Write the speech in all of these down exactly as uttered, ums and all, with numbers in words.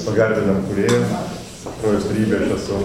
Pagarbinam Kūrėją, kraujo strybė aš esu.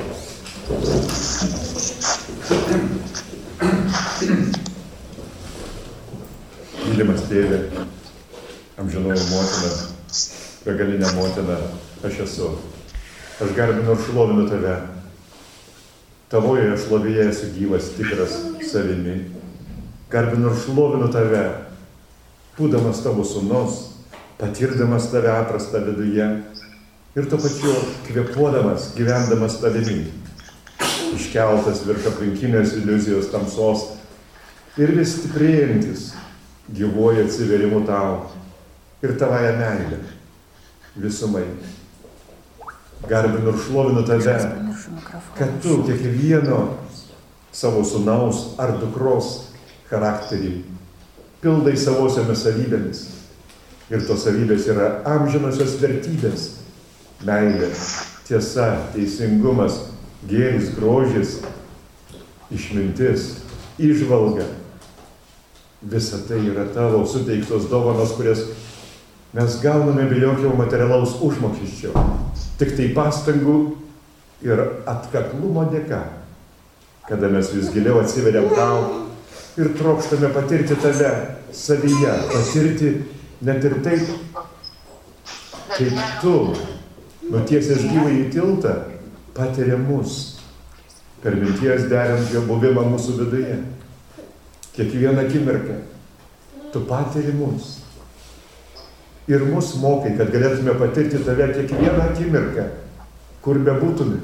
Mylimas tėvė, amžinoji motina, begalinė motina, aš esu. Aš garbinu ir šlovinu tave. Tavoje šlovėje esu gyvas, tikras savimi. Garbinu ir šlovinu tave, būdamas tavo sūnus, patirdamas tave atrastą viduje ir tuo pačiu kvėpuodamas, gyvendamas tavimi. Iškeltas virš aplinkinės iliuzijos tamsos ir vis stiprėjantis gyvuoja atsiverimu tau ir tavąją meilę visumai. Garbinu ir šlovinu tave, kad tu kiekvieno savo sūnaus ar dukros charakterį pildai savosiomis savybėmis. Ir tos savybės yra amžinosios vertybės. Meilė, tiesa, teisingumas, gėris, grožis, išmintis, įžvalga. Visa tai yra tavo suteiktos dovanos, kurias mes gauname be jokio materialaus užmokesčio. Tik tai pastangų ir atkaklumo dėka, kada mes vis giliau atsiveriam tau ir trokštame patirti tave savyje, patirti net ir taip, kaip tu, nutiesęs gyvąjį tiltą, patiria mus, per minties deriant jo buvimą mūsų viduje. Kiekvieną akimirką tu patiri mus. Ir mus mokai, kad galėtume patirti tave kiekvieną akimirką, kur bebūtume.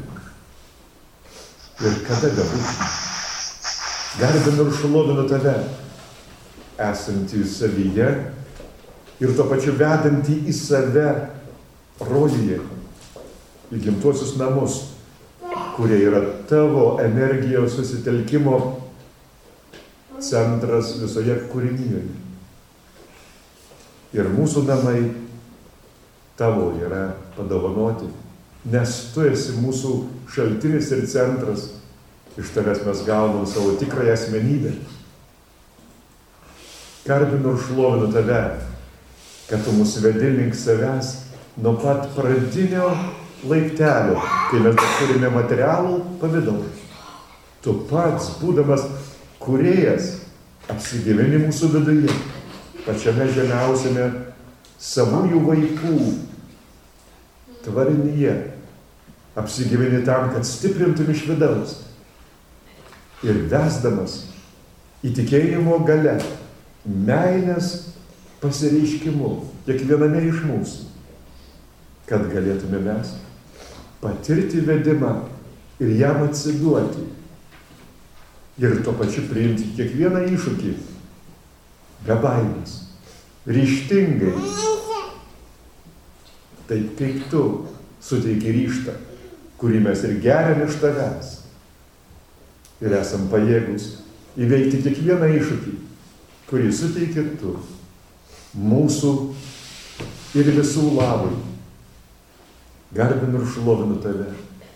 Ir kada bebūtume. Garbinu ir šlovinu tave, esantį savyje ir tuo pačiu vedantį į save rojuje, į gimtuosius namus, kurie yra tavo energijos susitelkimo centras visoje kūrinijoje. Ir mūsų namai tavo yra padovanoti, nes tu esi mūsų šaltinis ir centras, iš tavęs mes gaunam savo tikrąją asmenybę. Garbinu ir šlovinu tave, kad tu mus vedi link savęs nuo pat pradinio laiptelio, kai mes turime materialų pavidalą. Tu pats, būdamas kūrėjas, apsigyveni mūsų viduje, pačiame žemiausiame savųjų vaikų tvarinyje, apsigyveni tam, kad stiprintum iš vidaus ir vesdamas į tikėjimo gale, meilės pasireiškimu kiekviename iš mūsų, kad galėtume mes patirti vedimą ir jam atsiduoti ir tuo pačiu priimti kiekvieną iššūkį be baimės, ryžtingai, taip kaip tu suteiki ryžtą, kurį mes ir geriam iš tavęs ir esam pajėgus įveikti kiekvieną iššūkį, kurį suteiki tu mūsų ir visų labui. Garbinu ir šlovinu tave,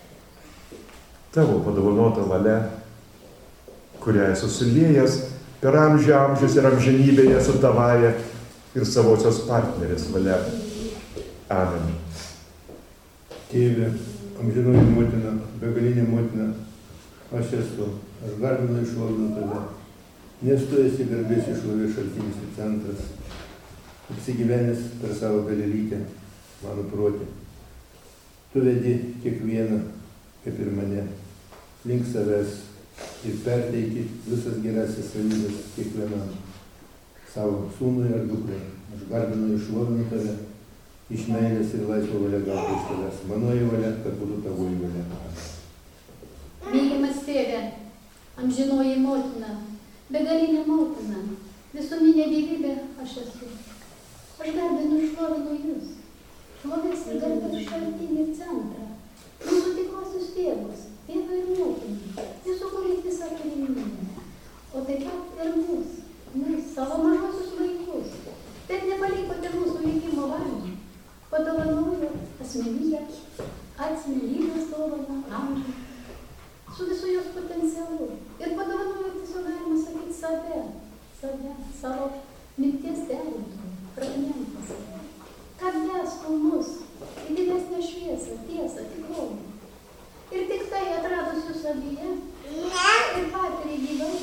tavo padovanota valia, kurią esu suliejęs per amžių amžius ir amžinybėje su tavaja ir savosios partnerės valia. Amen. Tėve, amžinoji motina, begalinė motina, aš esu, aš garbinu ir šlovinu tave, nes tu esi garbės ir šlovės šaltinis ir centras, apsigyvenęs per savo dalelytę, mano protė. Tu vedi kiekvieną, kaip ir mane, link savęs ir perteiki visas gerasis savybės kiekvienam savo sūnui ar dukrai. Aš garbinu ir šlovinu tave, iš meilės ir laisvo valia gauti iš tavęs. Manoji valia, kad būtų tavoji valia. Mylimas tėve, amžinoji motina, begalinė motina, visuminė gyvybė aš esu. Aš garbinu ir šlovinu jūs. Šlovės ir garbės šaltinį centrą, mūsų tikrosius tėvus, tėvą ir motiną, jūsų kūrėt visą kūrinį, o taip pat ir mus, mus, savo mažosius vaikus. Taip nepalikote mūsų likimo valią, padovanojo asmenybę, asmenybės dovaną, amžių, su visu jos potencialu. Ir padovanojo tiesiog galima sakyti save, save, savo minties derintojų, fragmentas. Kad vestų mus į didesnę šviesą. šviesą, tiesą, tikrovę. Ir tik tai atradus jūs savyje ir patyrė gyvai,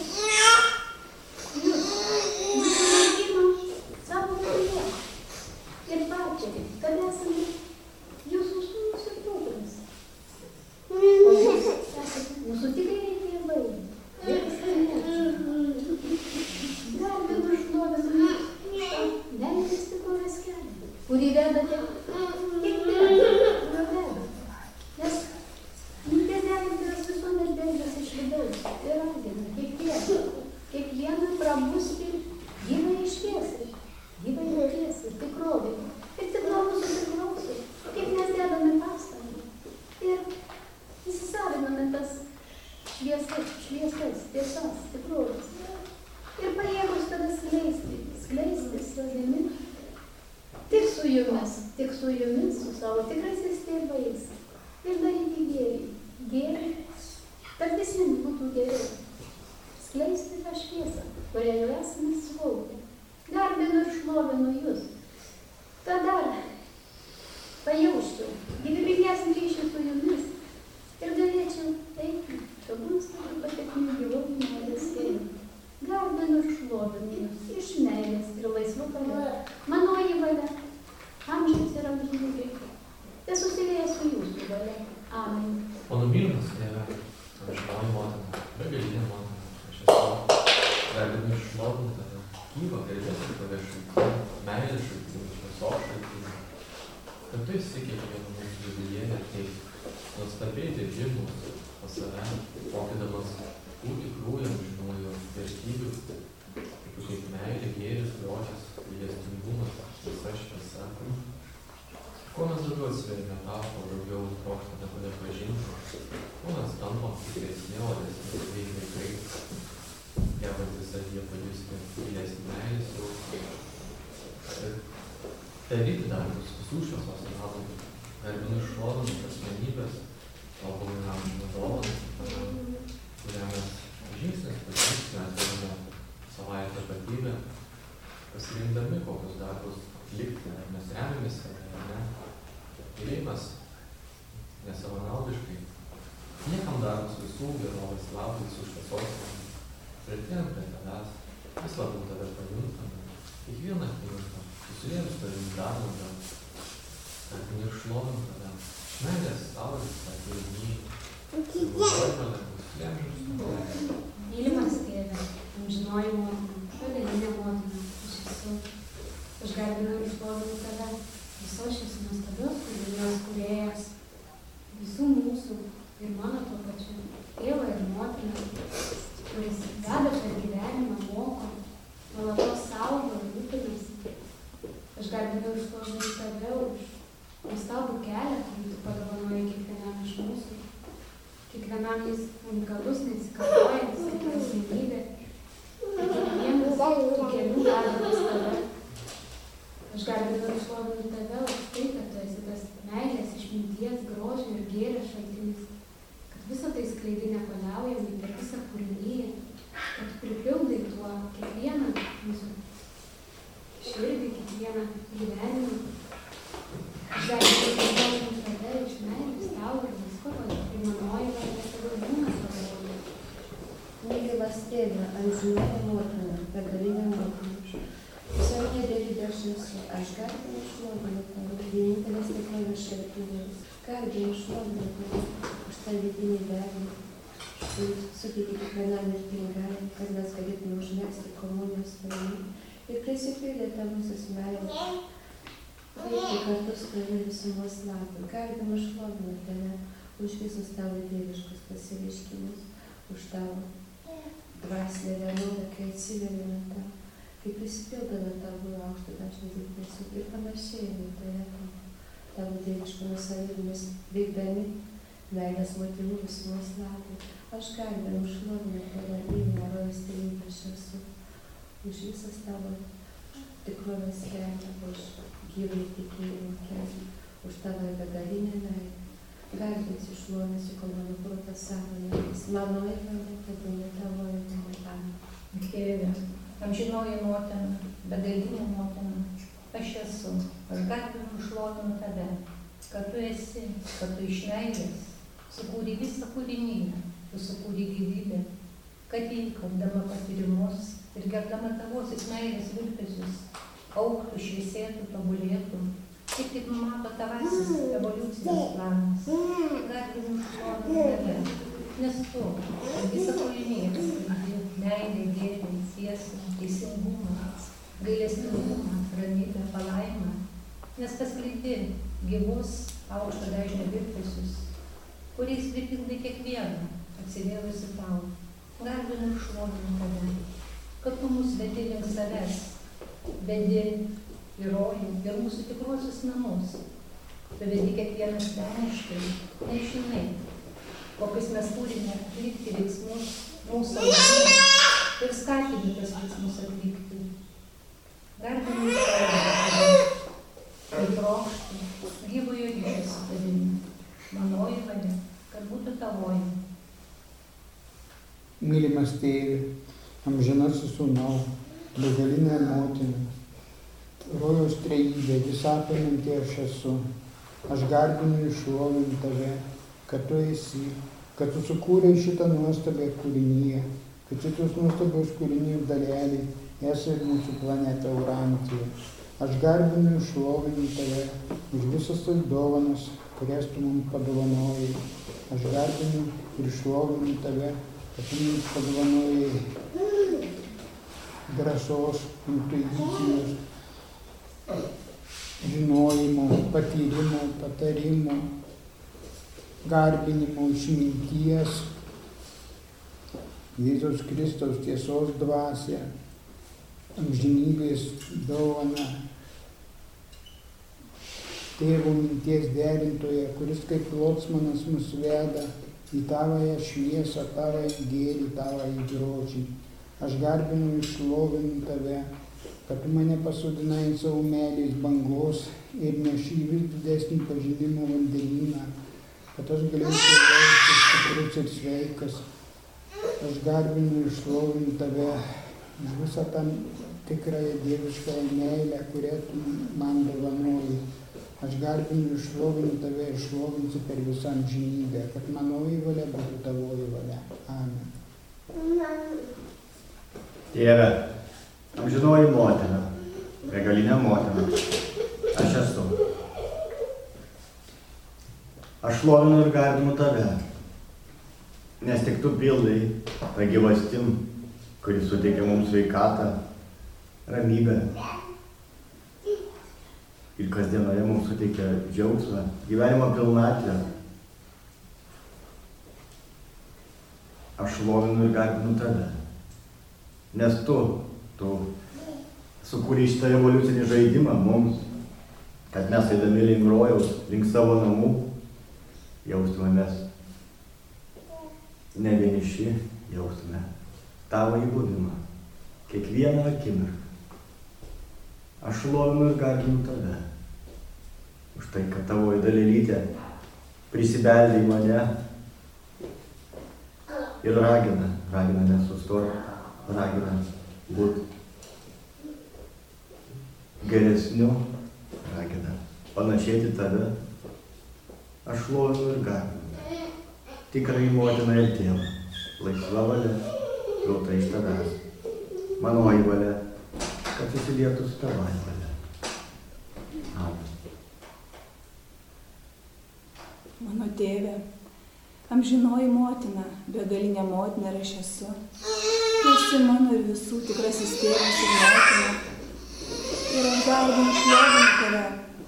jūs nusileidimą savo viduje ir patyrė, kad esame jūsų sūnus ir dukros. O jūs esate mūsų tikrieji tėvai ir pasaulyje. Garbinu ir šlovinu šitą meilės tikrovės kelią, kurį vedate kiekvieną, kurio vedate. Nes minties degintojas visuomet beldžiasi iš vidaus ir ragina kiekvieną, kiekvieną prabusti gyvąją šviesą, gyvąją tiesą, tikrovę. Ir tik nuo mūsų priklauso, kaip mes dedame pastangą. Ir įsisaviname tas šviesas, šviesas, tiesas, tikrovės. Ir pajėgus tada skleisti, skleisti savimi. Tik su jumis, tik su jumis, su savo tikraisiais tėvais. Ir daryti gėrį, gėrį, kad visiems būtų geriau. Skleisti tą šviesą, kurią jau esame suvokę. Garbinu ir šlovinu jūs. Kad dar pajausčiau gyvybingesnį ryšį su jumis ir galėčiau eiti, tobulsta ir pateknių gyvųjų meilės keliu. Garbinu ir šlovinu jūs iš meilės ir laisvų valia. Manoji valia, amžiams ir amžinų greitai. Tai susilieja su jūsų valia. Amen. Mano mylimas tėve, amžinoji motina, begalinė motina, aš esu garbinu ir šlovinu tave, gyvą garbės ir tave šaltinį, meilės šaltinį, šviesos šaltinį. Kad tu esi kiekvieno mūsų viduje ateiti, nuostabiai dirbi mūsų pas save, mokydamas tų tikrųjų amžinųjų vertybių, tokių kaip meilė, gėris, grožis, gailestingumas, visa šviesa. Kuo mes daugiau atsiveriame tau, kuo daugiau trokštame tave pažinti, kuo mes tampam tikresni, oresni, sveiki vaikai, gebantis savyje pajusti gilesnį meilės jausmą. Daryti darbus visų šviesos naudų, garbinu ir šlovinu asmenybės, tobulai amžiną dovaną, kurią mes žingsnis po žingsnio atveriame savąją tapatybę, pasirinkdami kokius darbus atlikti, ar mes remiamės save, ar ne. Įėjimas nesavanaudiškai, niekam darbus visų gerovės labui, visų šviesos naudų. Priartėjam prie tavęs, vis labiau tave pajuntame, kiekvieną akimirką, susilietus tavim dar labiau, garbinu ir šlovinu tave, meilės saulės, atėjimį, savanaudiškai, susilietus tavim. Mylimas tėve, amžinoji motina, begalinė motina, aš esu, aš garbinu ir šlovinu tave, visos šios nuostabios kūrinijos kūrėjas, visų mūsų ir mano tuo pačiu, tėvą ir motiną, kuris veda per gyvenimą, moko, nuolatos saugo ir rūpinasi. Aš garbinu ir šlovinu tave už nuostabų kelią, kurį tu padovanoji kiekvienam iš mūsų. Kiekvienam jis unikalus, nesikartojantis, kaip asmenybė. Kiekvienas tų kelių veda pas tave. Aš garbinu ir šlovinu tave už tai, kad tu esi tas meilės, išminties, grožio ir gėrio šaltinis. Kad visą tai skleidi nepaliaujamai per visą kūriniją. Kad pripildai tuo kiekvieną mūsų širdį, kiekvieną gyvenimą. Aš garbinu ir šlovinu tave iš meilės, tau ir visko, ir manoji vardas tavo būna tavo. Mylimas tėve, amžinoji motina, begalinė motina. Visoje dėlydė aš esu, aš garbinu ir šlovinu tave, vienintelės tikrovės šaltinis. Garbinu ir šlovinu tave už tą vidinį vedimą, suteikti kiekvienam mirtingajam, kad mes galėtume užmegzti komunijos tavimi ir prisipildyti mūsų meilę. Veikti kartu su tavimi visumos labui. Garbinu ir šlovinu tave už visus tavo dieviškus pasireiškimus, už tavo dvasinę vienovę, kai atsiveriame tau, kai prisipildame tavo aukštų dažnį dėmesį ir panašėjame toje tavo dieviškų nuosavybėmis, veikdami meilės motyvų visumos labui. Aš garbinu ir šlovinu tave, mylimą rojus tėvybę aš esu, už visas tavo tikrovės kelią, už gyvai tikėjimo kelią, už tavo begalinę meilę. Garbinsiu, šlovinsiu, kol mano protas sąmonėmis. Mano įvada, tebūna tavoji motina. Tėve, amžinoji motina, begalinė motina, aš esu, aš garbinu, šlovinu tave, kad tu esi, kad tu iš meilės sukūrei visą kūrinyje, tu sukūrei gyvybę, kad jį, kaupdama patyrimus ir gerdama tavosios meilės virpesius, augtų, šviesėtų, tobulėtų, taip kaip numato tavasis evoliucijos planas. Garbinu šlovinu tave, nes tu visą kūrinyje paskelbi meilę, gėrį, tiesą, teisingumą, gailestingumą, ramybę, palaimą, nes paskleidi gyvus aukšto dažnio virpesius, kuriais pripildai kiekvieną atsivėlusi tau. Garbinu ir šlovinu tave, kad tu mus vedi link savęs, vedi į rojų ir mūsų tikruosius namus. Tu vedi kiekvieną asmeniškai, nežinai, kokius mes turime atlikti veiksmus mūsų augimui ir skatini tas veiksmus atlikti. Garbinu ir šlovinu tave, ir trokštu gyvojo ryšio su tavimi, manoji valia, kad būtų tavoji. Mylimas Tėve, amžinasis Sūnau, begalinė motina, rojaus trejybė, visapimantį aš esu. Aš garbinu ir šlovinu tave, kad tu esi, kad tu sukūrei šitą nuostabią kūrinyje, kad šitos nuostabios kūrinijos daleliai esi ir mūsų planeta Urantija. Aš garbinu ir šlovinu tave už visas tas dovanas, kurias tu mums padovanojai. Aš garbinu ir šlovinu tave, kad tu mums padovanojai drąsos, intuicijos, žinojimo, patyrimo, patarimo, garbinimo, išminties, Jėzaus Kristaus tiesos dvasia, amžinybės dovana, Tėvo minties derintoje, kuris kaip lotsmanas mus veda į tavąją šviesą, tavąjį gėrį, tavąjį grožį. Aš garbinu ir šlovinu tave, kad tu mane pasodinai savo meilės bangos ir neši vis didesnį pažinimo vandenyną, kad aš galėčiau jaustis stiprus ir sveikas. Aš garbinu ir šlovinu tave už visą tą tikrąją dieviškąją meilę, kurią tu man dovanoji. Aš garbinu ir šlovinu tave ir šlovinsiu per visą amžinybę, kad manoji valia būtų tavoji valia. Amen. Tėve, amžinoji motina, begalinė motina, aš esu. Aš šlovinu ir garbinu tave, nes tik tu pildai tą gyvastim, kuris suteikia mums sveikatą, ramybę. Ir kasdienoje mums suteikia džiaugsmą, gyvenimo pilnatvę. Aš šlovinu ir garbinu tave, nes tu, tu sukūrei šitą evoliucinį žaidimą mums, kad mes eidami link rojaus, link savo namų, jaustumėmės ne vieniši, jaustume tavo įbuvimą, kiekvieną akimirką. Aš šlovinu ir garbinu tave, už tai, kad tavoji dalelytė prisibeldė į mane ir ragina, ragina nesustoti, ragina būti geresniu, ragina panašėti tave. Aš šlovinu ir garbinu tikrai motiną ir tėvą, laisva valia, gauta iš tavęs, manoji valia, kad susilietų su tavąja valia. Amen. Mano tėve, amžinoji motina, begalinė motina ir aš esu. Tu esi mano ir visų tikrasis tėvas ir motina. Ir aš garbinu šlovinu tave.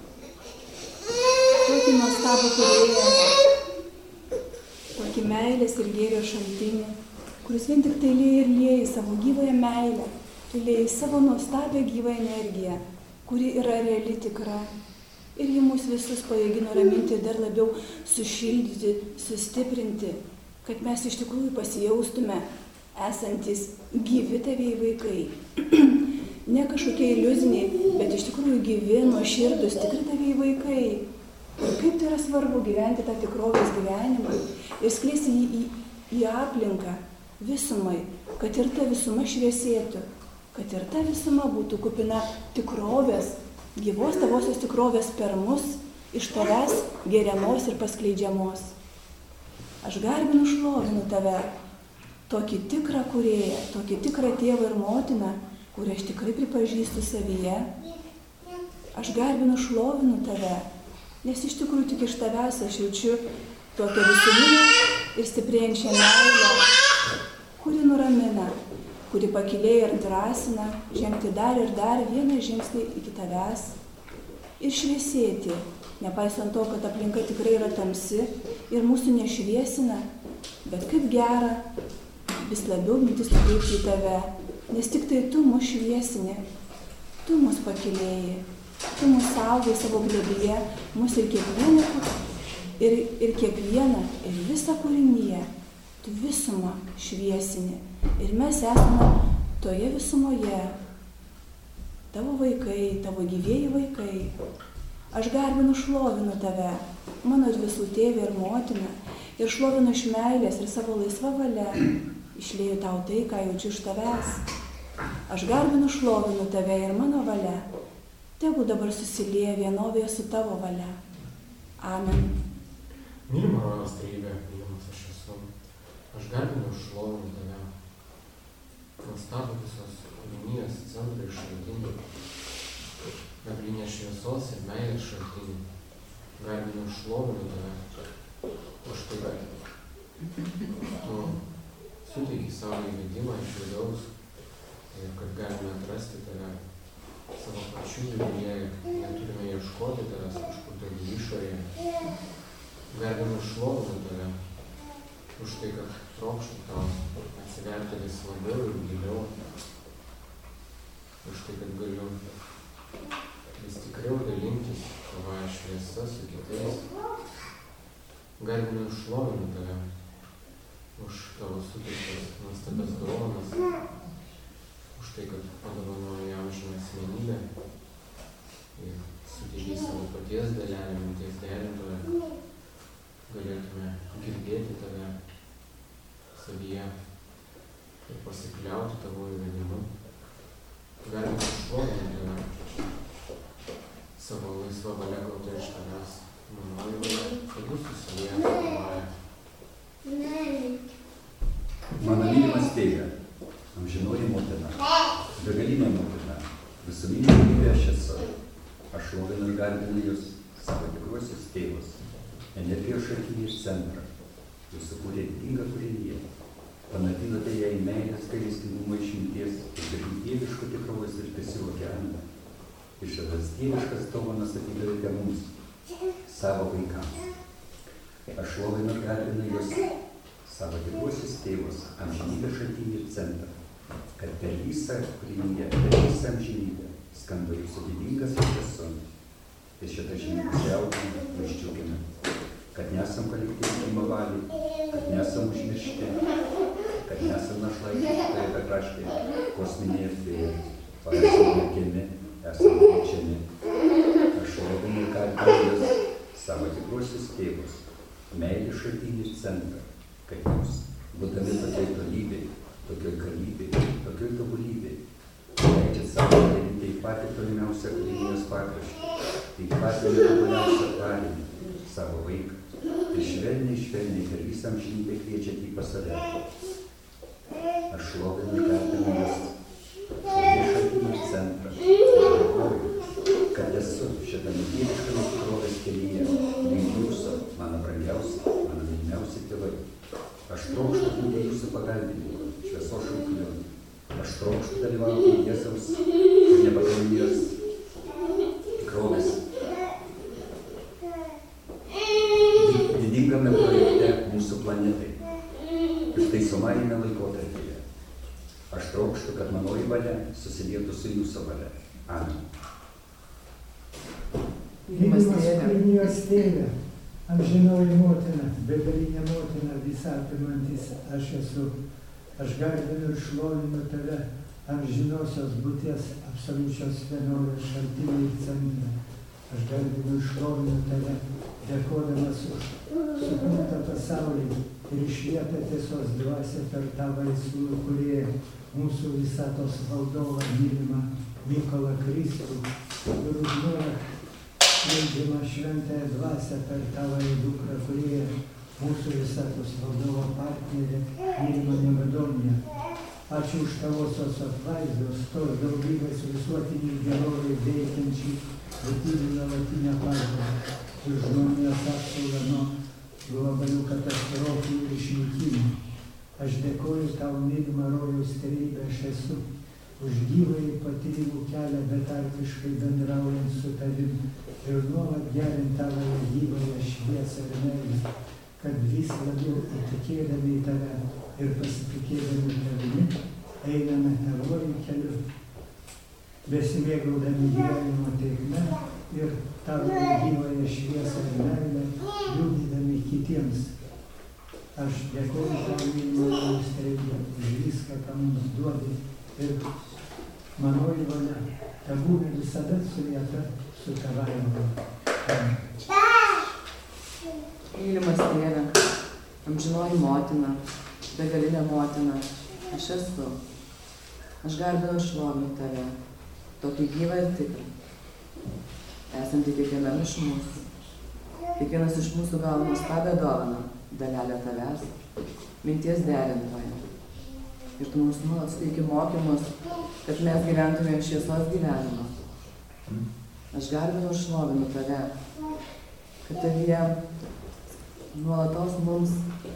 Tokį nuostabų kūrėją, tokį meilės ir gėrio šaltinį, kuris vien tik tai lieja ir lieja savo gyvąją meilę, tu lieji savo nuostabią gyvą energiją, kuri yra reali tikra. Ir ji mus visus pajėgi nuraminti ir dar labiau sušildyti, sustiprinti, kad mes iš tikrųjų pasijaustume esantis gyvi tavieji vaikai. Ne kažkokie iliuziniai, bet iš tikrųjų gyvi, nuoširdūs, tikri tavieji vaikai. Ir kaip tai yra svarbu gyventi tą tikrovės gyvenimą ir skleisti jį į, į aplinką visumai, kad ir ta visuma šviesėtų, kad ir ta visuma būtų kupina tikrovės, gyvos tavosios tikrovės per mus iš tavęs geriamos ir paskleidžiamos. Aš garbinu šlovinu tave, tokį tikrą kūrėją, tokį tikrą tėvą ir motiną, kurį aš tikrai pripažįstu savyje. Aš garbinu šlovinu tave, nes iš tikrųjų tik iš tavęs aš jaučiu tokią visuminę ir stiprėjančią meilę, kuri nuramina, kuri pakylėja ir drąsina žengti dar ir dar vieną žingsnį iki tavęs ir šviesėti, nepaisant to, kad aplinka tikrai yra tamsi ir mūsų nešviesina, bet kaip gera vis labiau mintis nukreipti į tave, nes tik tai tu mus šviesini, tu mus pakylėjai, tu mus saugai savo glėbyje, mus ir kiekvieną, ir, ir kiekvieną, ir visą kūrinyje, tu visumą šviesini. Ir mes esame toje visumoje, tavo vaikai, tavo gyvieji vaikai. Aš garbinu šlovinu tave, mano visų tėvė ir motina, ir šlovinu iš meilės ir savo laisvą valią. Išlieju tau tai, ką jaučiu iš tavęs. Aš garbinu šlovinu tave ir mano valia. Tegu dabar susilieja vienovėje su tavo valia. Amen. Mylima rojaus trejybė, mylimas aš esu. Aš garbinu šlovinu tave. Nuostabų visos kūrinijos centrai šaltiniai. Begalinės šviesos ir meilės šaltiniai. Garbinu šlovinu tave. Už tai, kad tu suteiki savo įvedimą iš vidaus ir kad galime atrasti tave savo pačių viduje, neturime ieškoti tavęs kažkur tai išorėje. Garbinu šlovinu tave už tai, kad trokštų tau atsiverti vis labiau ir giliau. Už tai, kad galiu vis tikriau dalintis tavo šviesa su kitais. Garbinu šlovinu tave už tavo suteiktas nuostabias dovanas. Už tai, kad padovanoji amžiną asmenybę ir suteikei savo paties dalelę, minties derintoje, galėtume girdėti tave savyje ir pasikliauti tavo įvedimu. Galime šlovinti tave savo laisvą valią gautą iš tavęs. Manoji valia, kad jūs susilieja manoje. Mano mylimas tėve, amžinoji motina, begalinė motina, visuminė gyvybė aš esu. Aš šlovinu ir garbinu jūs, savo tikruosius tėvus, energijos šaltinį iš centro. Jūs sukūrė didingą kūriniją, panardinote ją į meilės, gailestingumo, išminties ir dieviško tikrovės ir tiesių okeaną. Ir šitas dieviškas dovanas atidavėte mums, savo vaikams. Aš šlovinu ir garbinu jūs, savo tikruosius tėvus, amžinybės šaltinį ir centrą, kad per visą kūriniją, per visą amžinybę skamba jūsų didingas aš esu. Ir šitą žinia pasiaugina, išdžiugina, kad nesam palikti likimo valiai, kad nesam užmiršti, kad nesam našlaičiai šitoje bekraštėje, kosminėje erdvėje, o esam laukiami, esam kviečiami. Aš šlovinu ir garbinu jūs, savo tikruosius tėvus, meilės šaltinį ir centrą, kad jūs, būdami tokioj tolybėj, tokioj galybėj, tokioj tobulybėj, leidžiat savo daryti į patį tolimiausią kūrinijos pakraštį, į patį netobuliausią tvarinį, savo vaiką, ir švelniai, švelniai per visą amžinybę kviečiat jį pas save. Aš šlovinu ir garbinu jūs, šlovės šaltinį ir centrą, ir dėkoju, kad esu šitame dieviškame tikrovės kelyje, link jūsų, mano brangiausi, mano mylimiausi tėvai. Aš trokštu būti jūsų pagalbininku, šviesos šaltiniu. Aš trokštu dalyvauti Jėzaus ir nepagalinės tikrovės didingame projekte mūsų planetai ir taisomajame laikotarpyje. Aš trokštu, kad manoji valia susilietų su jūsų valia. Amen. Mylimas kūrinijos tėve, amžinoji motina, begalinė motina, visą apimantis aš esu. Aš garbinu ir šlovinu tave, amžinosios būties, absoliučios vienovės šaltinį ir centrą. Aš garbinu ir šlovinu tave, dėkodamas už sukurtą pasaulį ir išlietą tiesos dvasią per tavo sūnų kūrėją, mūsų visatos valdovą mylimą Mykolą Kristų ir už nuolat skleidžiamą šventąją dvasią per tavo dukrą, kurie mūsų visatos valdovo partnerė, mylimą Nemadoniją. Ačiū už tavosios apvaizdos, tos daugybės visuotinių gerovai veikiančių būtybių nuolatinę pagalbą ir žmonijos apsaugą nuo globalių katastrofų ir išnykimų. Aš dėkoju tau, mylima rojaus tėvybė, aš esu už gyvąjį patyrimų kelią betarpiškai bendraujant su tavim ir nuolat gerint tavo gyvąją šviesą ir meilę, kad vis labiau įtikėdami į tave ir pasitikėdami tavimi einame herojų keliu, besimėgaudami gyvenimo tėkme ir tavo gyvąją šviesą ir meilę liudydami kitiems. Aš dėkoju tau, mylima rojaus tėvybė, už viską, ką mums duodi ir manoji valia tebūna visada sulieta su tavąja. Mylimas tėve, amžinoji motina, begalinė motina, aš esu. Aš garbinu ir šlovinu tave, tokį gyvą ir tikrą, esantį kiekvienam iš mūsų. Kiekvienas iš mūsų gauna nuostabią dovaną, dalelę tavęs, minties derintoje. Ir tu mums nuolat suteiki mokymus, kad mes gyventume šviesos gyvenimą. Aš garbinu ir šlovinu tave, kad tavyje nuolatos mums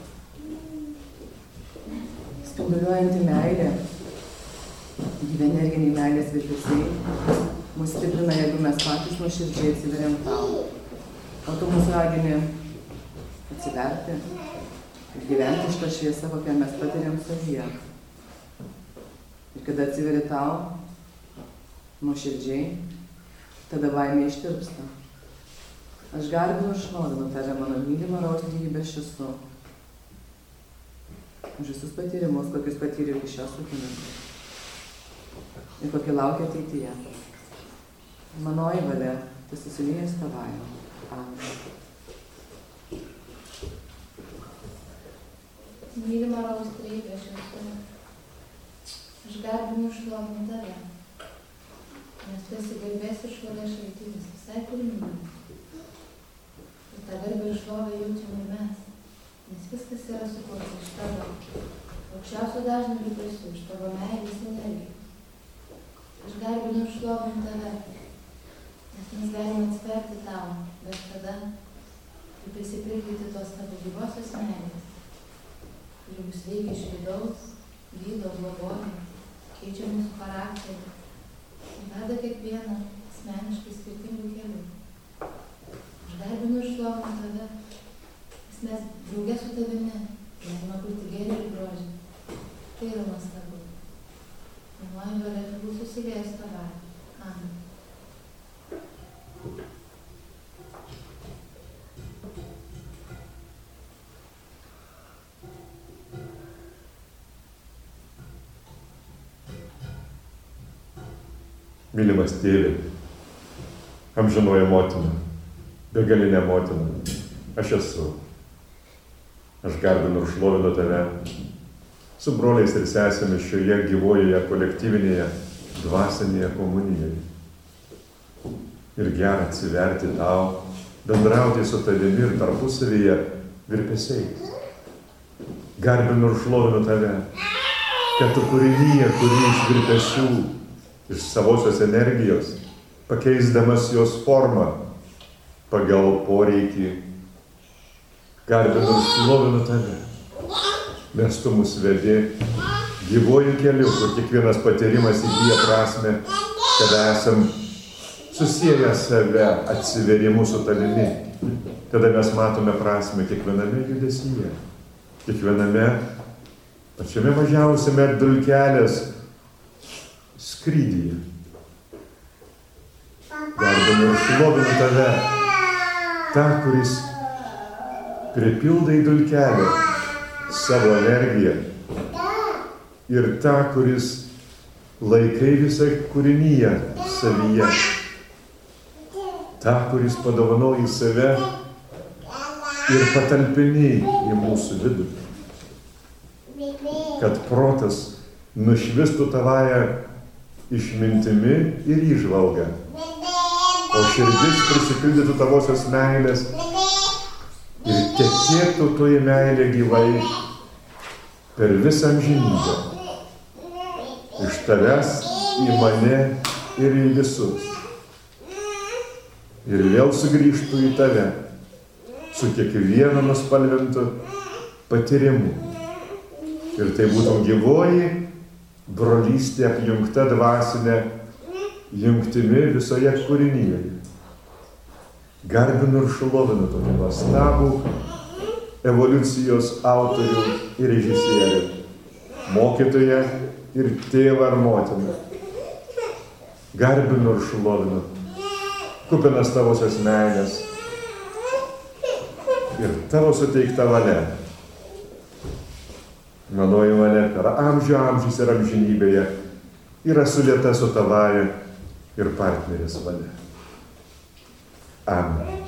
spinduliuojanti meilė, gyvi energiniai meilės virpesiai, mus stiprina, jeigu mes patys nuoširdžiai atsiveriam tau. O tu mus ragini atsiverti ir gyventi iš tą šviesą, kokią mes patiriam savyje. Ir kada atsiveri tau nuoširdžiai, tada baimė ištirpsta. Aš garbinu ir šlovinu tave, mano mylima rojaus gyvybė, aš esu. Už visus patyrimus, kokius patyriau iki šios akimirkos. Ir kokį laukia ateityje. Manoji valia, tas susiliejas tavąja. Amen. Mylima rojaus trejybė, aš esu. Aš garbinu ir šlovinu tave, nes tu esi garbės ir šlovės šaltinis visai kūrinijai. Ir tą garbę ir šlovę jaučiam ir mes, nes viskas yra sukurta iš tavo aukščiausio dažnio liūdesių, iš tavo meilės energijos. Aš garbinu ir šlovinu tave, nes mes galime atsiverti tau, bet tada ir prisipildyti tos tavo gyvosios meilės, kuri mus veikia iš vidaus, gydo, globoja, keičia mūsų charakterį ir veda kiekvieną asmeniškai skirtingų kelių. Aš garbinu ir šlovinu tave, nes mes drauge su tavimi galime kurti gėrį ir grožį. Tai yra nuostabu. Manoji valia tegul susiliejas tavąja. Amen. Mylimas tėve, amžinoji motina, begalinė motina, aš esu. Aš garbinu ir šlovinu tave su broliais ir sesėmis šioje gyvojoje kolektyvinėje dvasinėje komunijoje. Ir gera atsiverti tau, bendrauti su tavimi ir tarpusavyje virpesiais. Garbinu ir šlovinu tave, kad tu kūrinyje, kuri iš virpesių, iš savosios energijos, pakeisdamas jos formą pagal poreikį. Garbinu ir šlovinu tave, nes tu mus vedi gyvojų keliu, kur kiekvienas patyrimas įgyja prasme, kada esam susieję save atsiverimu su tavimi. Tada mes matome prasme kiekviename judesyje, kiekviename pačiame mažiausiame dulkelės skrydyje. Garbinu ir šlovinu tave, tą, kuris pripildai dulkelę savo energiją ir tą, kuris laikai visą kūrinyje savyje, tą, kuris padovanoji save ir patalpini į mūsų vidų, kad protas nušvistų tavąją išmintimi ir įžvalga, o širdis prisipildytų tavosios meilės ir tekėtų toji meilė gyvai per visą amžinybę. Iš tavęs į mane ir į visus. Ir vėl sugrįžtų į tave su kiekvienu nuspalvintu patyrimu. Ir tai būtų gyvoji brolystė apjungta dvasinė jungtimi visoje kūrinyje. Garbinu ir šlovinu tokį nuostabų evoliucijos autorių ir režisierių, mokytoją ir tėvą ar motiną. Garbinu ir šlovinu, kupinas tavosios meilės ir tavo suteikta valia. Manoji valia per amžių amžius ir amžinybėje yra sulieta su tavaja ir partnerės valia. Amen.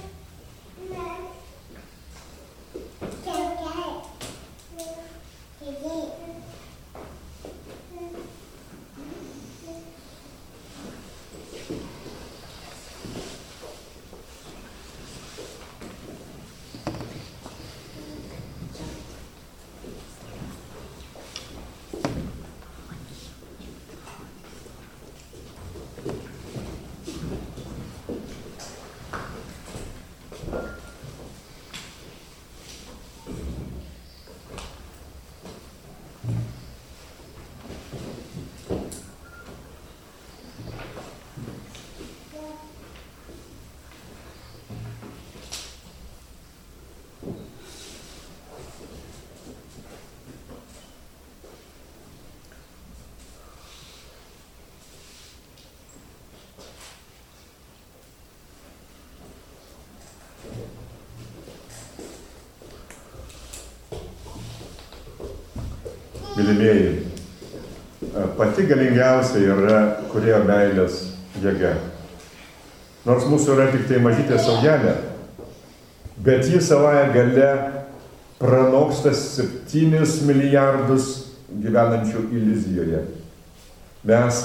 Mylimieji, pati galingiausia yra kūrėjo meilės jėga. Nors mūsų yra tik tai mažytė saujelė, bet ji savoje gale pranoksta septynis milijardus gyvenančių iliuzijoje. Mes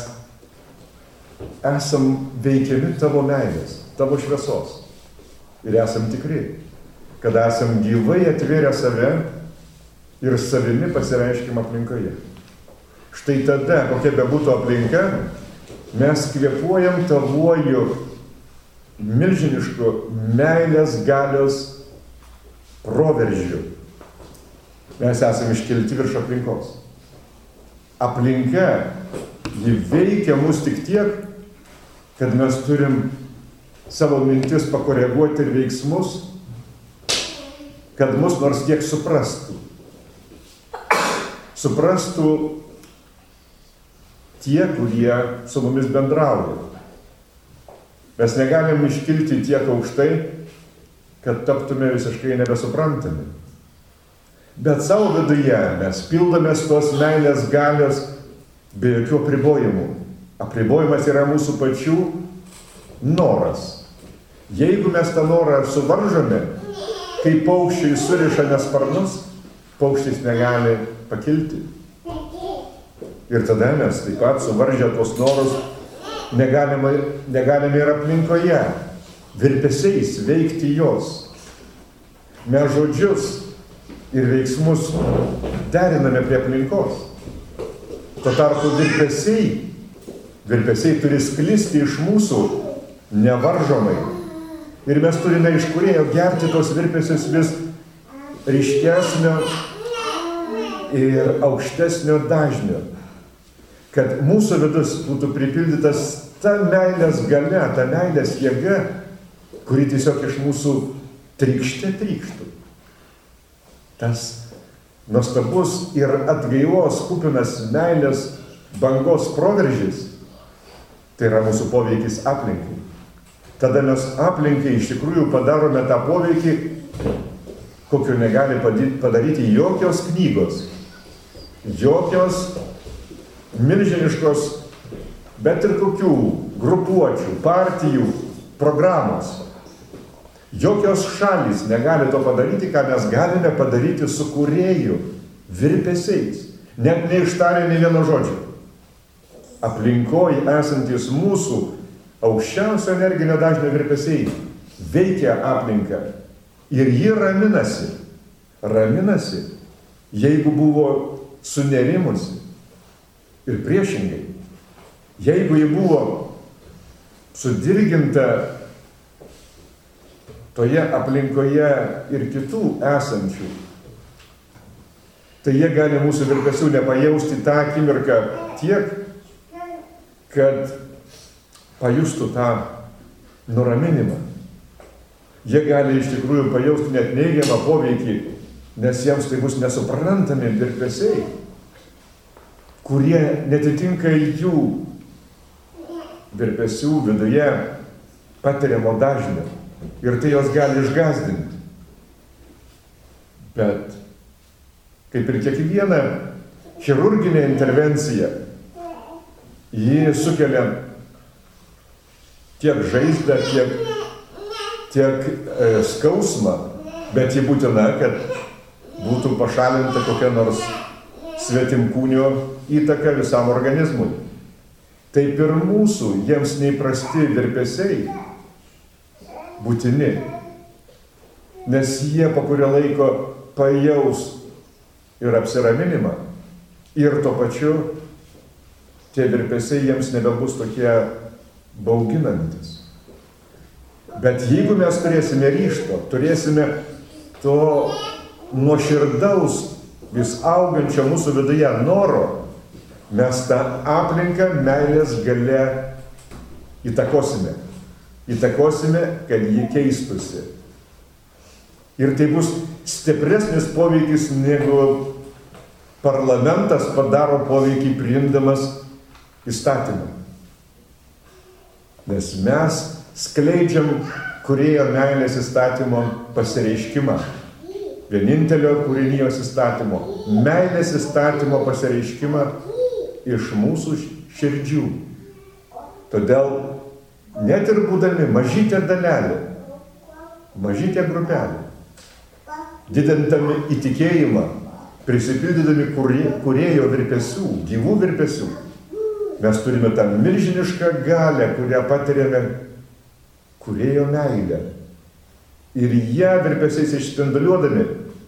esam veikiami tavo meilės, tavo šviesos. Ir esam tikri, kad esam gyvai atvėrę save ir savimi pasireiškim aplinkoje. Štai tada, kokia bebūtų aplinka, mes kvėpuojam tavuoju milžinišku meilės galios proveržiu. Mes esame iškelti virš aplinkos. Aplinka, ji veikia mus tik tiek, kad mes turim savo mintis pakoreguoti ir veiksmus, kad mus nors kiek suprastų. Suprastų tie, kurie su mumis bendrauja. Mes negalim iškilti tiek aukštai, kad taptume visiškai nebesuprantami. Bet savo viduje mes pildomės tos meilės galios be jokių apribojimų. Apribojimas yra mūsų pačių noras. Jeigu mes tą norą suvaržome, kai paukščiai surišame sparnus, paukštis negali pakilti. Ir tada mes taip pat suvaržę tos norus negalime, negalime ir aplinkoje virpesiais veikti jos. Mes žodžius ir veiksmus deriname prie aplinkos. Tuo tarpu virpesiai, virpesiai turi sklisti iš mūsų nevaržomai. Ir mes turime iš kūrėjo gerti tos virpesius vis ryškesnio ir aukštesnio dažnio. Kad mūsų vidus būtų pripildytas ta meilės galia, ta meilės jėga, kuri tiesiog iš mūsų trykšte trykštų. Tas nuostabus ir atgaivos kupinas meilės bangos proveržis, tai yra mūsų poveikis aplinkai. Tada mes aplinkai iš tikrųjų padarome tą poveikį, kokio negali padaryti jokios knygos, jokios milžiniškos, bet ir kokių grupuočių, partijų, programos. Jokios šalys negali to padaryti, ką mes galime padaryti su kūrėju, virpesiais, net neištarę nei vieno žodžio. Aplinkoje esantis mūsų aukščiausio energinio dažnio virpesiai veikia aplinką ir ji raminasi. Raminasi, jeigu buvo sunerimusi. Ir priešingai, jeigu ji buvo sudirginta toje aplinkoje ir kitų esančių, tai jie gali mūsų virpesių nepajausti tą akimirką tiek, kad pajustų tą nuraminimą. Jie gali iš tikrųjų pajausti net neigiamą poveikį, nes jiems tai bus nesuprantami virpesiai, kurie netitinka jų virpesių viduje patiriamo dažnio. Ir tai jos gali išgąsdinti. Bet kaip ir kiekviena chirurginė intervencija, ji sukelia tiek žaizdą, tiek, tiek e, skausmą, bet ji būtina, kad būtų pašalinta kokia nors svetimkūnio įtaka visam organizmui. Taip ir mūsų, jiems neįprasti virpesiai būtini, nes jie po kurio laiko pajaus ir apsiraminimą, ir tuo pačiu tie virpesiai jiems nebebus tokie bauginantis. Bet jeigu mes turėsime ryžto, turėsime to nuoširdaus, vis augančio mūsų viduje noro, mes tą aplinką meilės gale įtakosime. Įtakosime, kad jį keistusi. Ir tai bus stipresnis poveikis, negu parlamentas padaro poveikį priimdamas įstatymą. Nes mes skleidžiam kūrėjo meilės įstatymo pasireiškimą. Vienintelio kūrinijos įstatymo. Meilės įstatymo pasireiškimą iš mūsų širdžių. Todėl net ir būdami mažytė dalelė, mažytė grupelė, didindami įtikėjimą, prisipildydami kūrėjo virpesių, gyvų virpesių, mes turime tą milžinišką galią, kurią patiriame kūrėjo meilę. Ir ją virpesiais išspinduliuodami,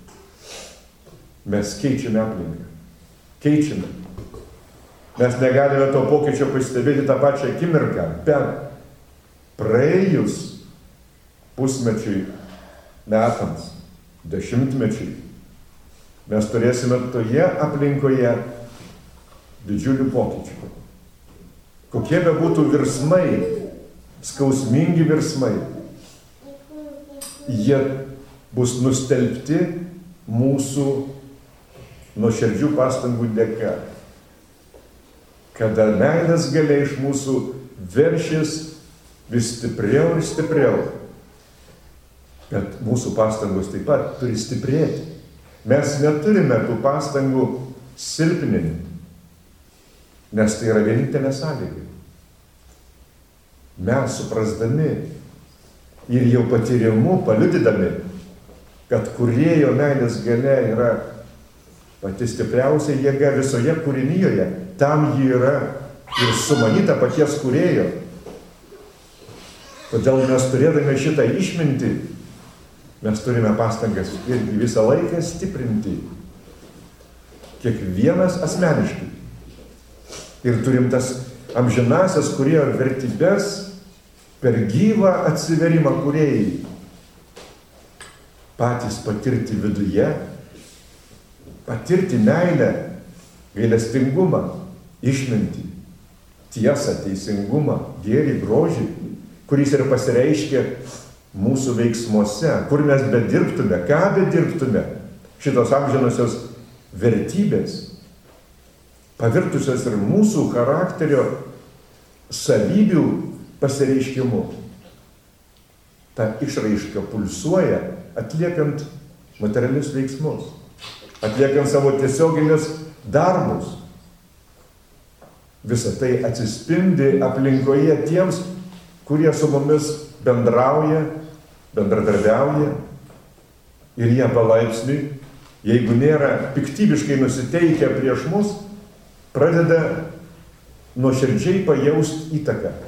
mes keičiame aplinką. Keičiame. Mes negalime to pokyčio pastebėti tą pačią akimirką, bet praėjus pusmečiui, metams, dešimtmečiui, mes turėsime toje aplinkoje didžiulių pokyčių. Kokie be būtų virsmai, skausmingi virsmai, jie bus nustelbti mūsų nuoširdžių pastangų dėka. Kada meilės galia iš mūsų veršis vis stipriau ir stipriau. Bet mūsų pastangos taip pat turi stiprėti. Mes neturime tų pastangų silpninti, nes tai yra vienintelė sąlyga. Mes suprasdami ir jau patyrimu paliudydami, kad kūrėjo meilės galia yra pati stipriausia jėga visoje kūrinijoje, tam ji yra ir sumanyta paties kūrėjo. Todėl mes turėdami šitą išmintį, mes turime pastangas irgi visą laiką stiprinti. Kiekvienas asmeniškai. Ir turim tas amžinasias kūrėjo vertybės per gyvą atsiverimą kūrėjai. Patys patirti viduje, patirti meilę, gailestingumą, išmintį, tiesą, teisingumą, gėrį, grožį, kuris ir pasireiškia mūsų veiksmuose, kur mes bedirbtume, ką bedirbtume, šitos amžinosios vertybės, pavirtusios ir mūsų charakterio savybių pasireiškimu. Ta išraiška pulsuoja, atliekant materialius veiksmus, atliekant savo tiesioginius darbus. Visa tai atsispindi aplinkoje tiems, kurie su mumis bendrauja, bendradarbiauja, ir jie palaipsniui, jeigu nėra piktybiškai nusiteikę prieš mus, pradeda nuoširdžiai pajausti įtaką.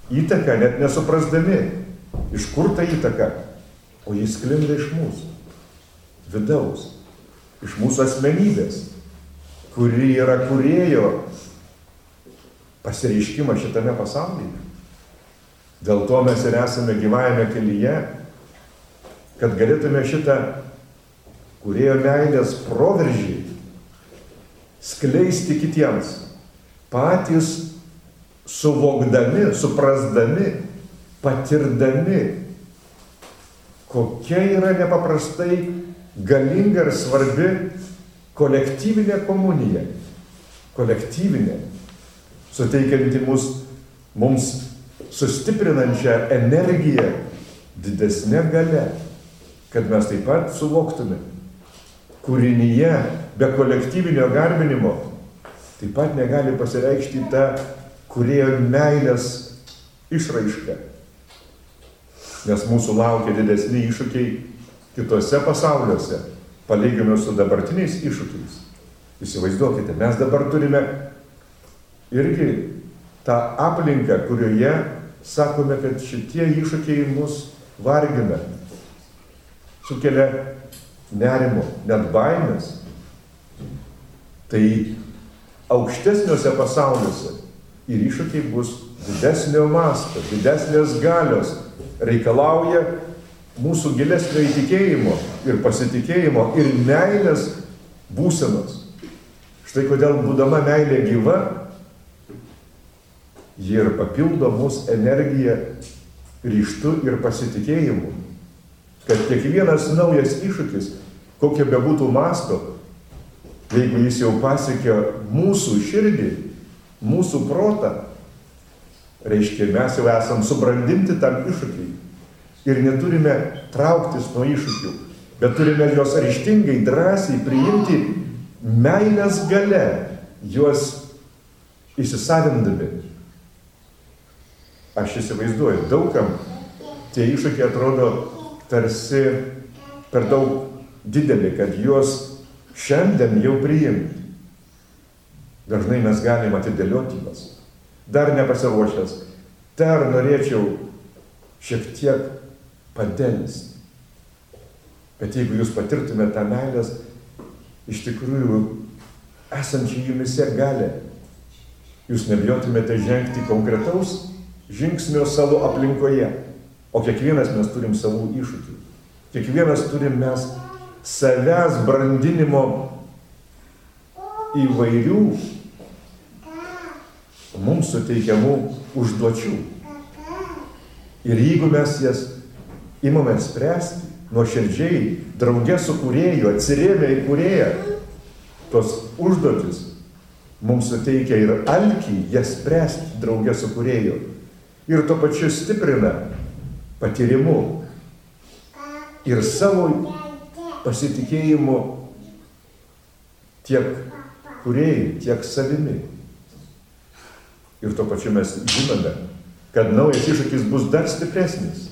įtaką net nesuprasdami, iš kur ta įtaka, o jis sklinda iš mūsų, vidaus, iš mūsų asmenybės, kuri yra kūrėjo pasireiškimas šitame pasaulyje. Dėl to mes ir esame gyvajame kelyje, kad galėtume šitą kūrėjo meilės proveržį skleisti kitiems, patys suvokdami, suprasdami, patirdami, kokia yra nepaprastai galinga ir svarbi kolektyvinė komunija, kolektyvinė, suteikianti mus, mums sustiprinančią energiją didesnė galia, kad mes taip pat suvoktume, kūrinyje be kolektyvinio garbinimo taip pat negali pasireikšti ta kūrėjo meilės išraiška. Nes mūsų laukia didesni iššūkiai kitose pasauliuose, palyginus su dabartiniais iššūkiais. Įsivaizduokite, mes dabar turime irgi tą aplinką, kurioje sakome, kad šitie iššūkiai mus vargina, sukelia nerimo, net baimės. Tai aukštesniuose pasauliuose ir iššūkiai bus didesnio masto, didesnės galios, reikalauja mūsų gilesnio įtikėjimo ir pasitikėjimo ir meilės būsenos. Štai kodėl būdama meilė gyva, ji ir papildo mūsų energiją, ryžtu ir pasitikėjimu. Kad kiekvienas naujas iššūkis, kokia bebūtų masto, jeigu jis jau pasiekia mūsų širdį, mūsų protą, reiškia, mes jau esam subrandinti tam iššūkiai ir neturime trauktis nuo iššūkių, bet turime juos ryžtingai, drąsiai priimti meilės gale, juos įsisavindami. Aš įsivaizduoju, daugam tie iššūkiai atrodo tarsi per daug dideli, kad juos šiandien jau priimti. Dažnai mes galim atidėlioti juos. Dar nepasiruošęs, dar norėčiau šiek tiek padelsti. Bet jeigu jūs patirtumėte tą meilės, iš tikrųjų esančią jumise galę, jūs nebijotumėte žengti konkretaus žingsnio savo aplinkoje. O kiekvienas mes turim savų iššūkių. Kiekvienas turim mes savęs brandinimo įvairių mums suteikiamų užduočių. Ir jeigu mes jas imame spręsti nuoširdžiai, drauge su kūrėju, atsirėmę į kūrėją, tos užduotis mums suteikia ir alkį jas spręsti drauge su kūrėju. Ir tuo pačiu stiprina patyrimu ir savo pasitikėjimu tiek kūrėjui, tiek savimi. Ir tuo pačiu mes žinome, kad naujas iššūkis bus dar stipresnis.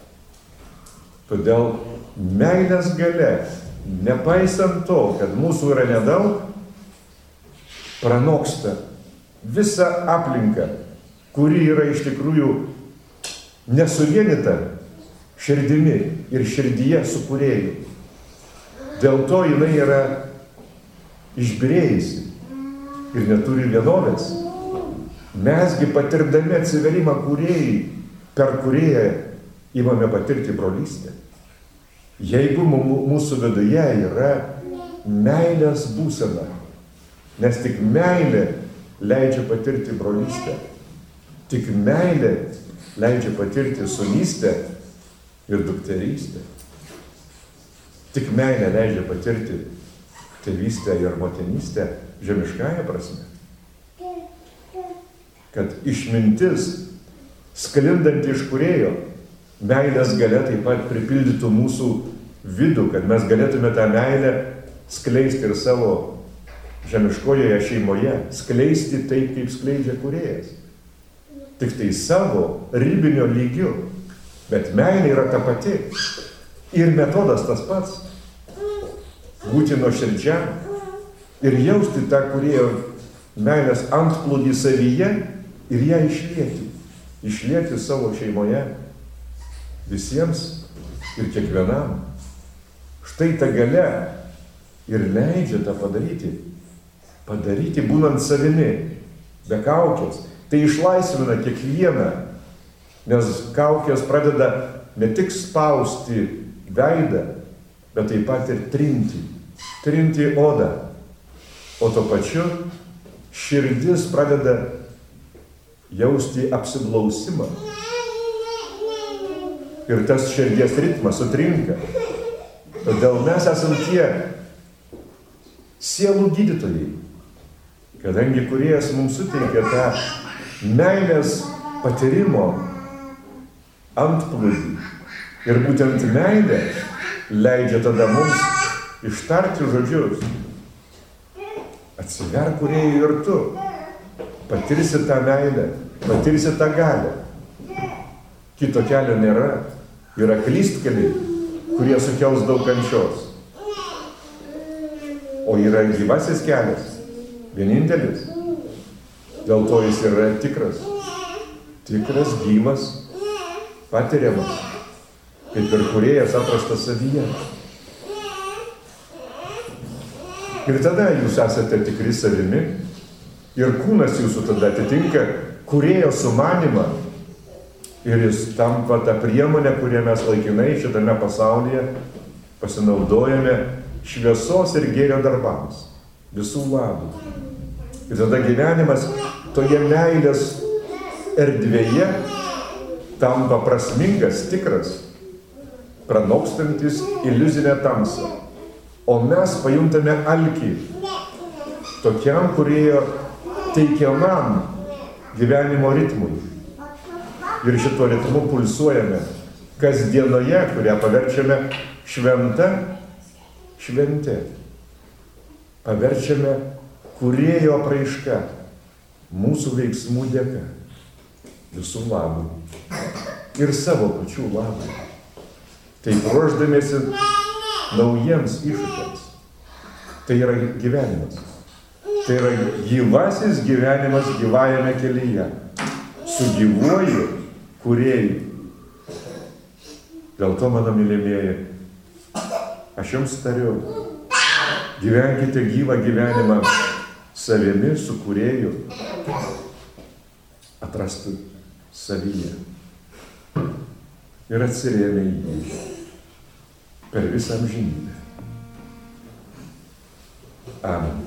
Todėl meilės galia, nepaisant to, kad mūsų yra nedaug, pranoksta visą aplinką, kuri yra iš tikrųjų nesuvienita širdimi ir širdyje su kūrėju. Dėl to jinai yra išbyrėjusi ir neturi vienovės. Mesgi patirdami atsiverimą kūrėjai, per kūrėją įmame patirti brolystę. Jeigu mūsų viduje yra meilės būsena, nes tik meilė leidžia patirti brolystę, tik meilė leidžia patirti sūnystę ir dukterystę, tik meilė leidžia patirti tėvystę ir motinystę žemiškąja prasme. Kad išmintis, sklindanti iš kūrėjo, meilės galia taip pat pripildytų mūsų vidų, kad mes galėtume tą meilę skleisti ir savo žemiškojoje šeimoje, skleisti taip, kaip skleidžia kūrėjas. Tik tai savo ribinio lygiu, bet meilė yra ta pati. Ir metodas tas pats. Būti nuoširdžiam ir jausti tą kūrėjo meilės antplūdį savyje ir ją išlieti išlieti savo šeimoje visiems ir kiekvienam. Štai ta galia ir leidžia tą padaryti. Padaryti būnant savimi, be kaukės. Tai išlaisvina kiekvieną, nes kaukės pradeda ne tik spausti veidą, bet taip pat ir trinti, trinti odą. O tuo pačiu širdis pradeda jausti apsiblausimą. Ir tas širdies ritmas sutrinka. Todėl mes esame tie sielų gydytojai, kadangi Kūrėjas mums suteikia tą meilės patyrimo antplūdį. Ir būtent meilė leidžia tada mums ištarti žodžius. Atsiverk Kūrėjui ir tu. Patirsi tą meilę, patirsi tą galią. Kito kelio nėra. Yra klystkeliai, kurie sukels daug kančios. O yra gyvasis kelias, vienintelis. Dėl to jis yra tikras. Tikras, gyvas, patiriamas. Kaip ir Kūrėjas atrastas savyje. Ir tada jūs esate tikri savimi. Ir kūnas jūsų tada atitinka Kūrėjo sumanimą. Ir jis tampa tą priemonę, kurią mes laikinai šitame pasaulyje pasinaudojame šviesos ir gėrio darbams. Visų labų. Ir tada gyvenimas toje meilės erdvėje tampa prasmingas, tikras, pranokstantis iliuzinę tamsą. O mes pajuntame alkį tokiam Kūrėjo teikiamam gyvenimo ritmui. Ir šito ritmu pulsuojame kasdienoje, kurią paverčiame šventa šventė. Paverčiame Kūrėjo apraiška mūsų veiksmų dėka. Visų labų. Ir savo pačių labų. Taip ruošdamiesi naujiems iššūkiams. Tai yra gyvenimas. Tai yra gyvasis gyvenimas gyvajame kelyje. Su gyvuoju Kūrėju. Dėl to, mano mylimieji, aš jums tariu, gyvenkite gyvą gyvenimą savimi, su Kūrėju, atrasti savyje ir atsirėmę į jį per visą amžinybę. Amen.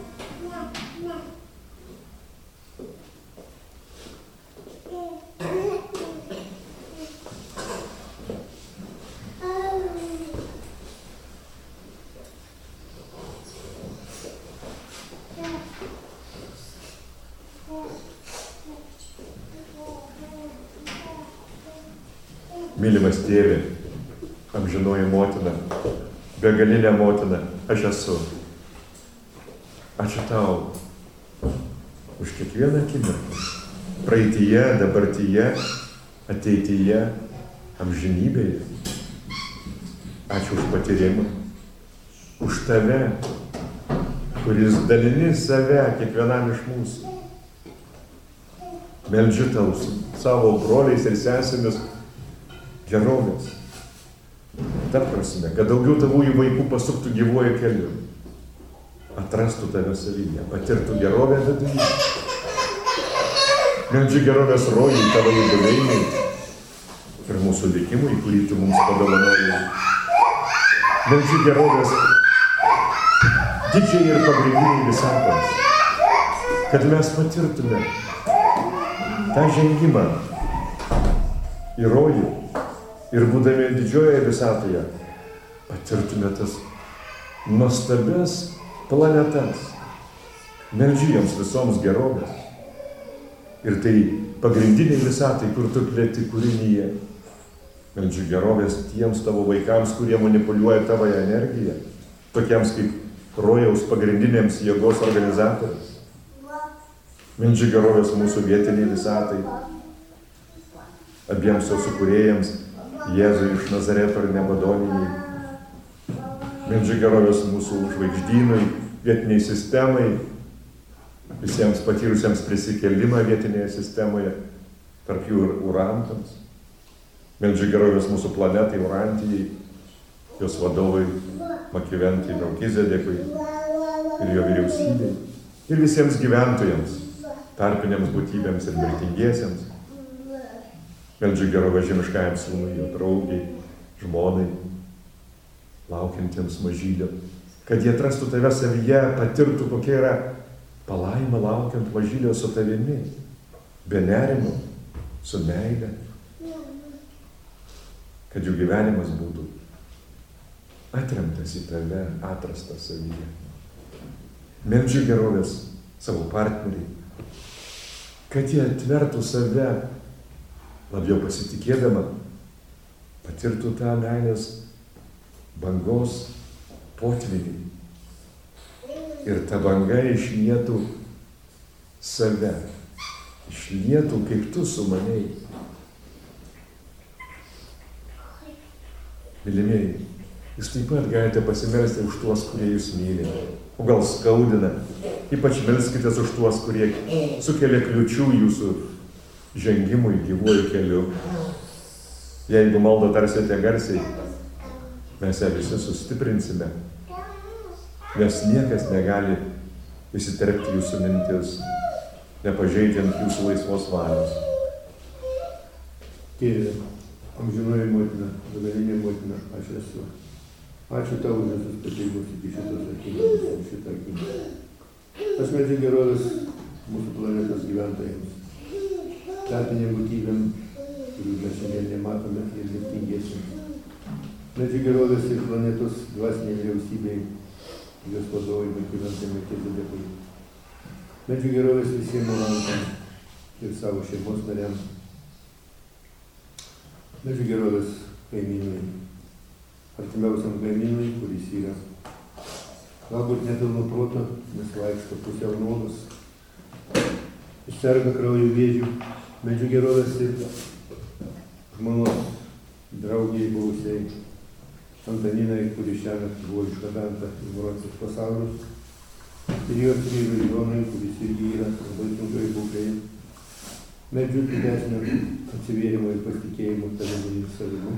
Mylimas tėve, amžinoji motina, begalinė motina, aš esu. Ačiū tau už kiekvieną akimirką. Praeityje, dabartyje, ateityje, amžinybėje. Ačiū už patyrimą. Už tave, kuris dalini save kiekvienam iš mūsų. Meldžiu tau savo broliais ir sesėmis gerovės. Ta prasme, kad daugiau tavųjų vaikų pasuktų gyvuoju keliu. Atrastų tave savyje, patirtų gerovę viduje. Meldžiu gerovės rojai tavai buveiniai ir mūsų likimui, kurį tu mums padovanojai. Meldžiu gerovės didžiai ir pagrindiniai visatoms, kad mes patirtume tą žengimą į rojų ir būdami didžiojoje visatoje patirtume tas nuostabias planetas. Meldžiu jiems visoms gerovės. Ir tai pagrindiniai visatai, kur tu plėti kūrinyje. Meldžiu gerovės tiems tavo vaikams, kurie manipuliuoja tavo energiją, tokiems kaip rojaus pagrindinėms jėgos organizatoriams. Meldžiu gerovės mūsų vietiniai visatai, abiems jo sukūrėjams, Jėzui iš Nazareto ir Nebadonijai. Meldžiu gerovės mūsų žvaigždynui, vietiniai sistemai, visiems patyrusiems prisikėlimą vietinėje sistemoje. tarp jų ir urantams. Meldžiu gerovės mūsų planetai Urantijai, jos vadovai Makiventijai Melkizedekui ir jo vyriausybei, ir visiems gyventojams, tarpiniams būtybėms ir mirtingiesiems. Meldžiu gerovę žemiškajam sūnui, jo draugiai, žmonai, laukiantiems mažylio, kad jie atrastų tave savyje, patirtų, kokia yra palaima laukiant mažylio su tavimi, be nerimo, su meile, kad jų gyvenimas būtų atremtas į tave, atrastas savyje. Meldžiu gerovės savo partneriai, kad jie atvertų save, labiau pasitikėdama, patirtų tą meilės bangos potvinį. Ir ta banga išlietų save, išlietų, kaip tu sumanei. Mylimieji, jūs taip pat galite pasimelsti už tuos, kurie jūs myli, o gal skaudina. Ypač melskitės už tuos, kurie sukelia kliučių jūsų žengimui gyvuoju keliu. Jeigu maldą tarsite garsiai, mes ją visi sustiprinsime, nes niekas negali įsiterpti jūsų mintis, nepažeidžiant jūsų laisvos valios. Tėve, amžinoji motina, begalinė motina, aš esu. Ačiū tau už visus pateimus iki šitos akimirkos, šitą akimirką. Aš meldžiu gerovės mūsų planetos gyventojams, tarpinėm būtybėm, kurių mes šiandien nematome, ir mirtingiesiems. Meldžiu gerovės ir planetos dvasiniai vyriausybei, jos vadovai Makiventijai Melkizedekui. Meldžiu gerovės visiems urantams ir savo šeimos nariams. Meldžiu gerovės kaimynui, artimiausiam kaimynui, kuris yra galbūt nepilno proto, nes vaikšto pusiau nuogas, serga kraujo vėžių. Meldžiu gerovės ir žmonos draugiai buvusiai Antaninai, kuri šiąnakt buvo išgabenta į Voroncijos pasaulius, ir jos vyrui Jonui, kuris irgi yra labai sunkioj būklėje. Meldžiu didesnio atsivėrimo ir pasitikėjimo tavimi ir savimi,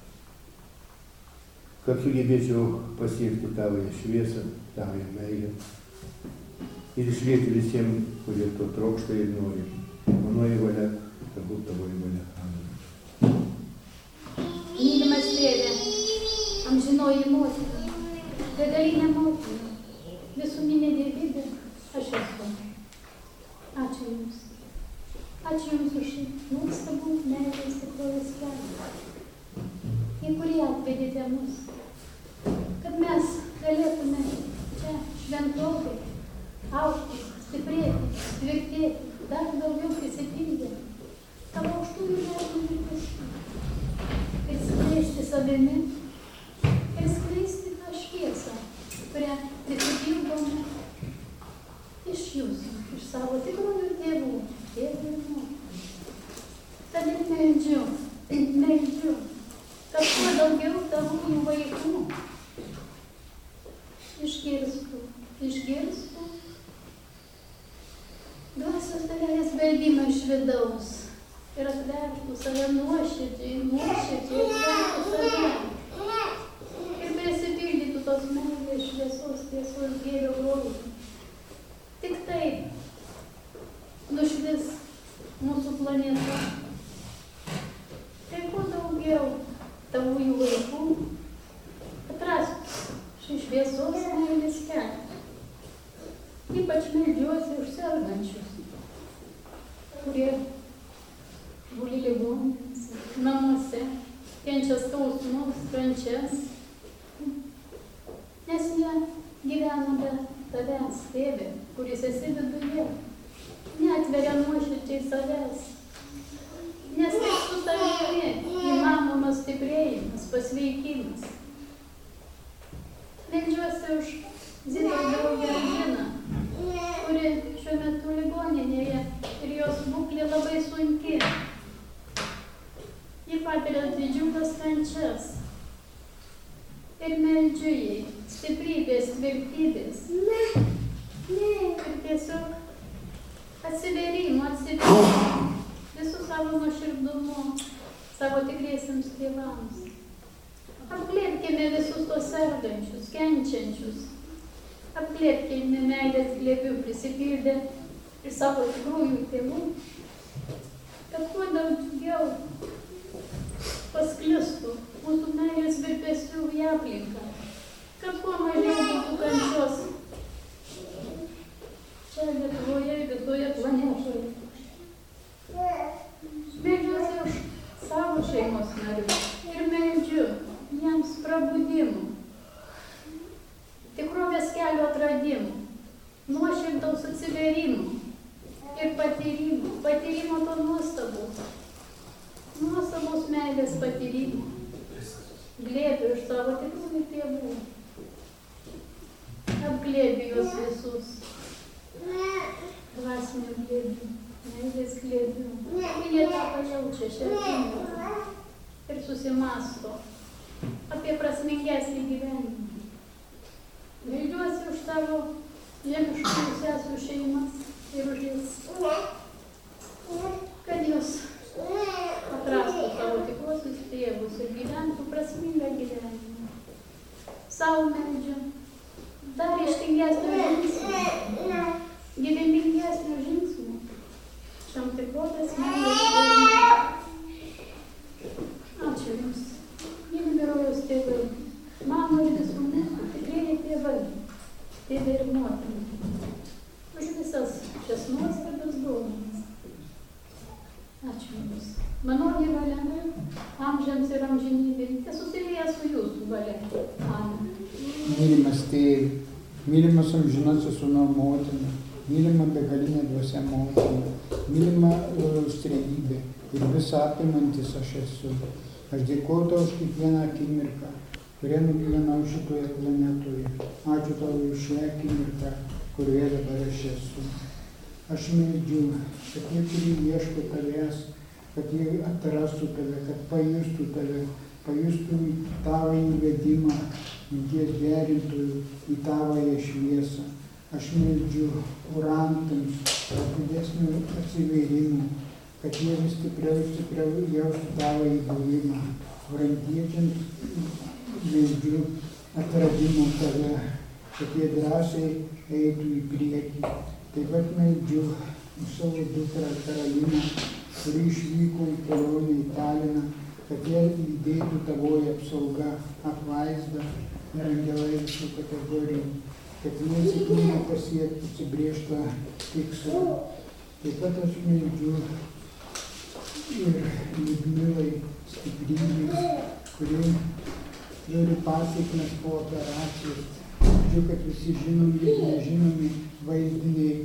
kad sugebėčiau pasiekti tavąją šviesą, tavąją meilę ir išlieti visiems, kurie to trokšta ir nori. Manoji valia, tegul tavoji valia. Amen. Mylimas tėve, amžinoji motina, begalinė motina, visuminė dievybė, aš esu. Ačiū Jums. Ačiū Jums už šį nuostabų meilės tikrovės kelią, į kurį atvedėte mus, kad mes galėtume čia šventovai augti, stiprėti, tvirtėti, dar daugiau prisipildė tavo aukštųjų žemių virpesių ir skleisti savimi ir skleisti tą šviesą, kurią prisipildome iš Jūsų, iš savo tikrųjų tėvų, tėvų ir motinų. Tad ir meldžiu, meldžiu, kad kuo daugiau tavųjų vaikų išgirstų, išgirstų dvasios tavęs beldimą iš vidaus ir atvertų save nuoširdžiai, nuoširdžiai atvertų save ir prisipildytų tos meilės, šviesos, tiesos, gėrio grožio. Tik taip nušvis mūsų planeta. Tai kuo daugiau tavųjų vaikų atrastų šį šviesos meilės kelią. Ypač meldžiuosi už sergančius, kurie guli ligoninėse, namuose, kenčia skausmus, kančias, nes jie gyvena be tavęs, tėve, kuris esi viduje, neatveria nuoširdžiai savęs, nes tik su tavimi įmanomas stiprėjimas, pasveikimas. Meldžiuosi už Zito draugę Albiną, kuri šiuo metu ligoninėje ir jos būklė labai sunki. Ji patiria didžiules kančias. Ir meldžiu jai stiprybės, tvirtybės. Ir tiesiog atsivėrimo, atsivėrimo visų savo nuoširdumu, savo tikriesiams tėvams. Apglėbkime visus tos sergančius, kenčiančius. Apglėbkime meilės glėbių prisipildę ir savo tikrųjų tėvų, kad kuo daugiau pasklistų mūsų meilės virpesių į aplinką, kad kuo mažiau būtų kančios čia Lietuvoje ir visoje planetoje. Meldžiuosi už savo šeimos narius ir meldžiu jiems prabudimų, tikrovės kelio atradimų, nuoširdaus atsiverimų ir patyrimo, patyrimo to nuostabų, nuostabos meilės patyrimo, glėbiu iš savo tikrųjų tėvų, apglėbiu juos visus, dvasinių glėbių, meilės glėbių, kai jie tą pajaučia šią akimirką ir susimąsto apie prasmingesnį gyvenimą. Meldžiuosi už savo žemiškų sesių šeimas ir už jas, kad jos atrastų savo tikruosius tėvus ir gyventų prasmingą gyvenimą. Sau meldžiu dar ryžtingesnio žingsnio, gyvybingesnio žingsnio šiam tikrovės meilės gyvenimui. Ačiū Jums, mylimi rojaus tėvai, mano ir visų mūsų tikrieji tėvai, tėvai ir motina, už visas šias nuostabias dovanas. Ačiū Jums. Mano valia, amžiams ir amžinybei, te susilieja su Jūsų valia. Amen. Mylimas tėvai, mylimas amžinasis sūnau motina, mylima begalinė dvasia motina, mylima trejybė ir visą apimantis aš esu. Aš dėkoju Tau už kiekvieną akimirką, kurią nugyvenau šitoje planetoje. Ačiū Tau už šią akimirką, kurioje dabar aš esu. Aš meldžiu, kad jie, kurie ieško Tavęs, kad jie atrastų Tave, kad pajustų Tave, pajustų Tavo įvedimą, minties derintojų į Tavąją šviesą. Aš meldžiu orantams, kad didesnių atsivėrimų, kad jie vis stipriau ir stipriau jaustų Tavąjį buvimą. Orantiečiams meldžiu atradimų Tave, kad jie drąsiai eitų į priekį. Taip pat meldžiu savo dukrą Karoliną, kuri išvyko į kelionę į Taliną, kad jie lydėtų Tavoji apsauga, apvaizda ir angelai visų kategorijų, kad jie sėkmingai pasiektų užsibrėžtą tikslą. Taip pat aš meldžiu ir Liudmilai stiprybės, kuri turi pasekmes po operacijos. Meldžiu, kad visi žinomi ir nežinomi vaizdiniai.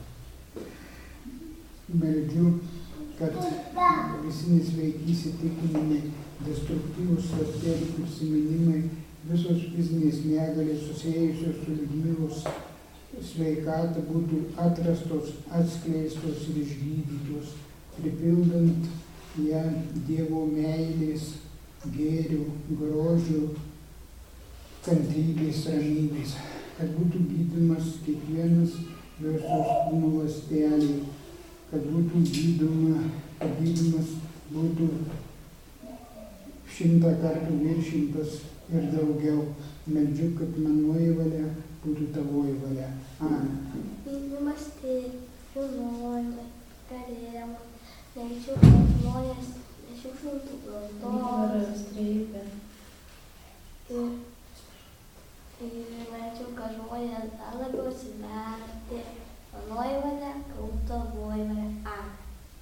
Meldžiu, kad visi nesveiki įsitikinimai, destruktyvūs slaptėlių prisiminimai, visos fizinės negalės susijusios su Liudmilos sveikata būtų atrastos, atskleistos ir išgydytos, pripildant ją Dievo meilės, gėrių, grožių, kantrybės, ramybės, kad būtų gydomas kiekvienas versos kūno ląstelė, kad būtų gydoma, kad gydomas būtų šimtą kartų viršintas ir daugiau. Meldžiu, kad manoji valia būtų Tavoji valia. Amen. Mylimas tėvų nori, galėjama, meldžiu, kad žmonės nešiukšlintų gamtos. Ir, ir meldžiu, kad žmonės dar labiau atsiverti. Manoji valia, kad Tavoji valia. Amen.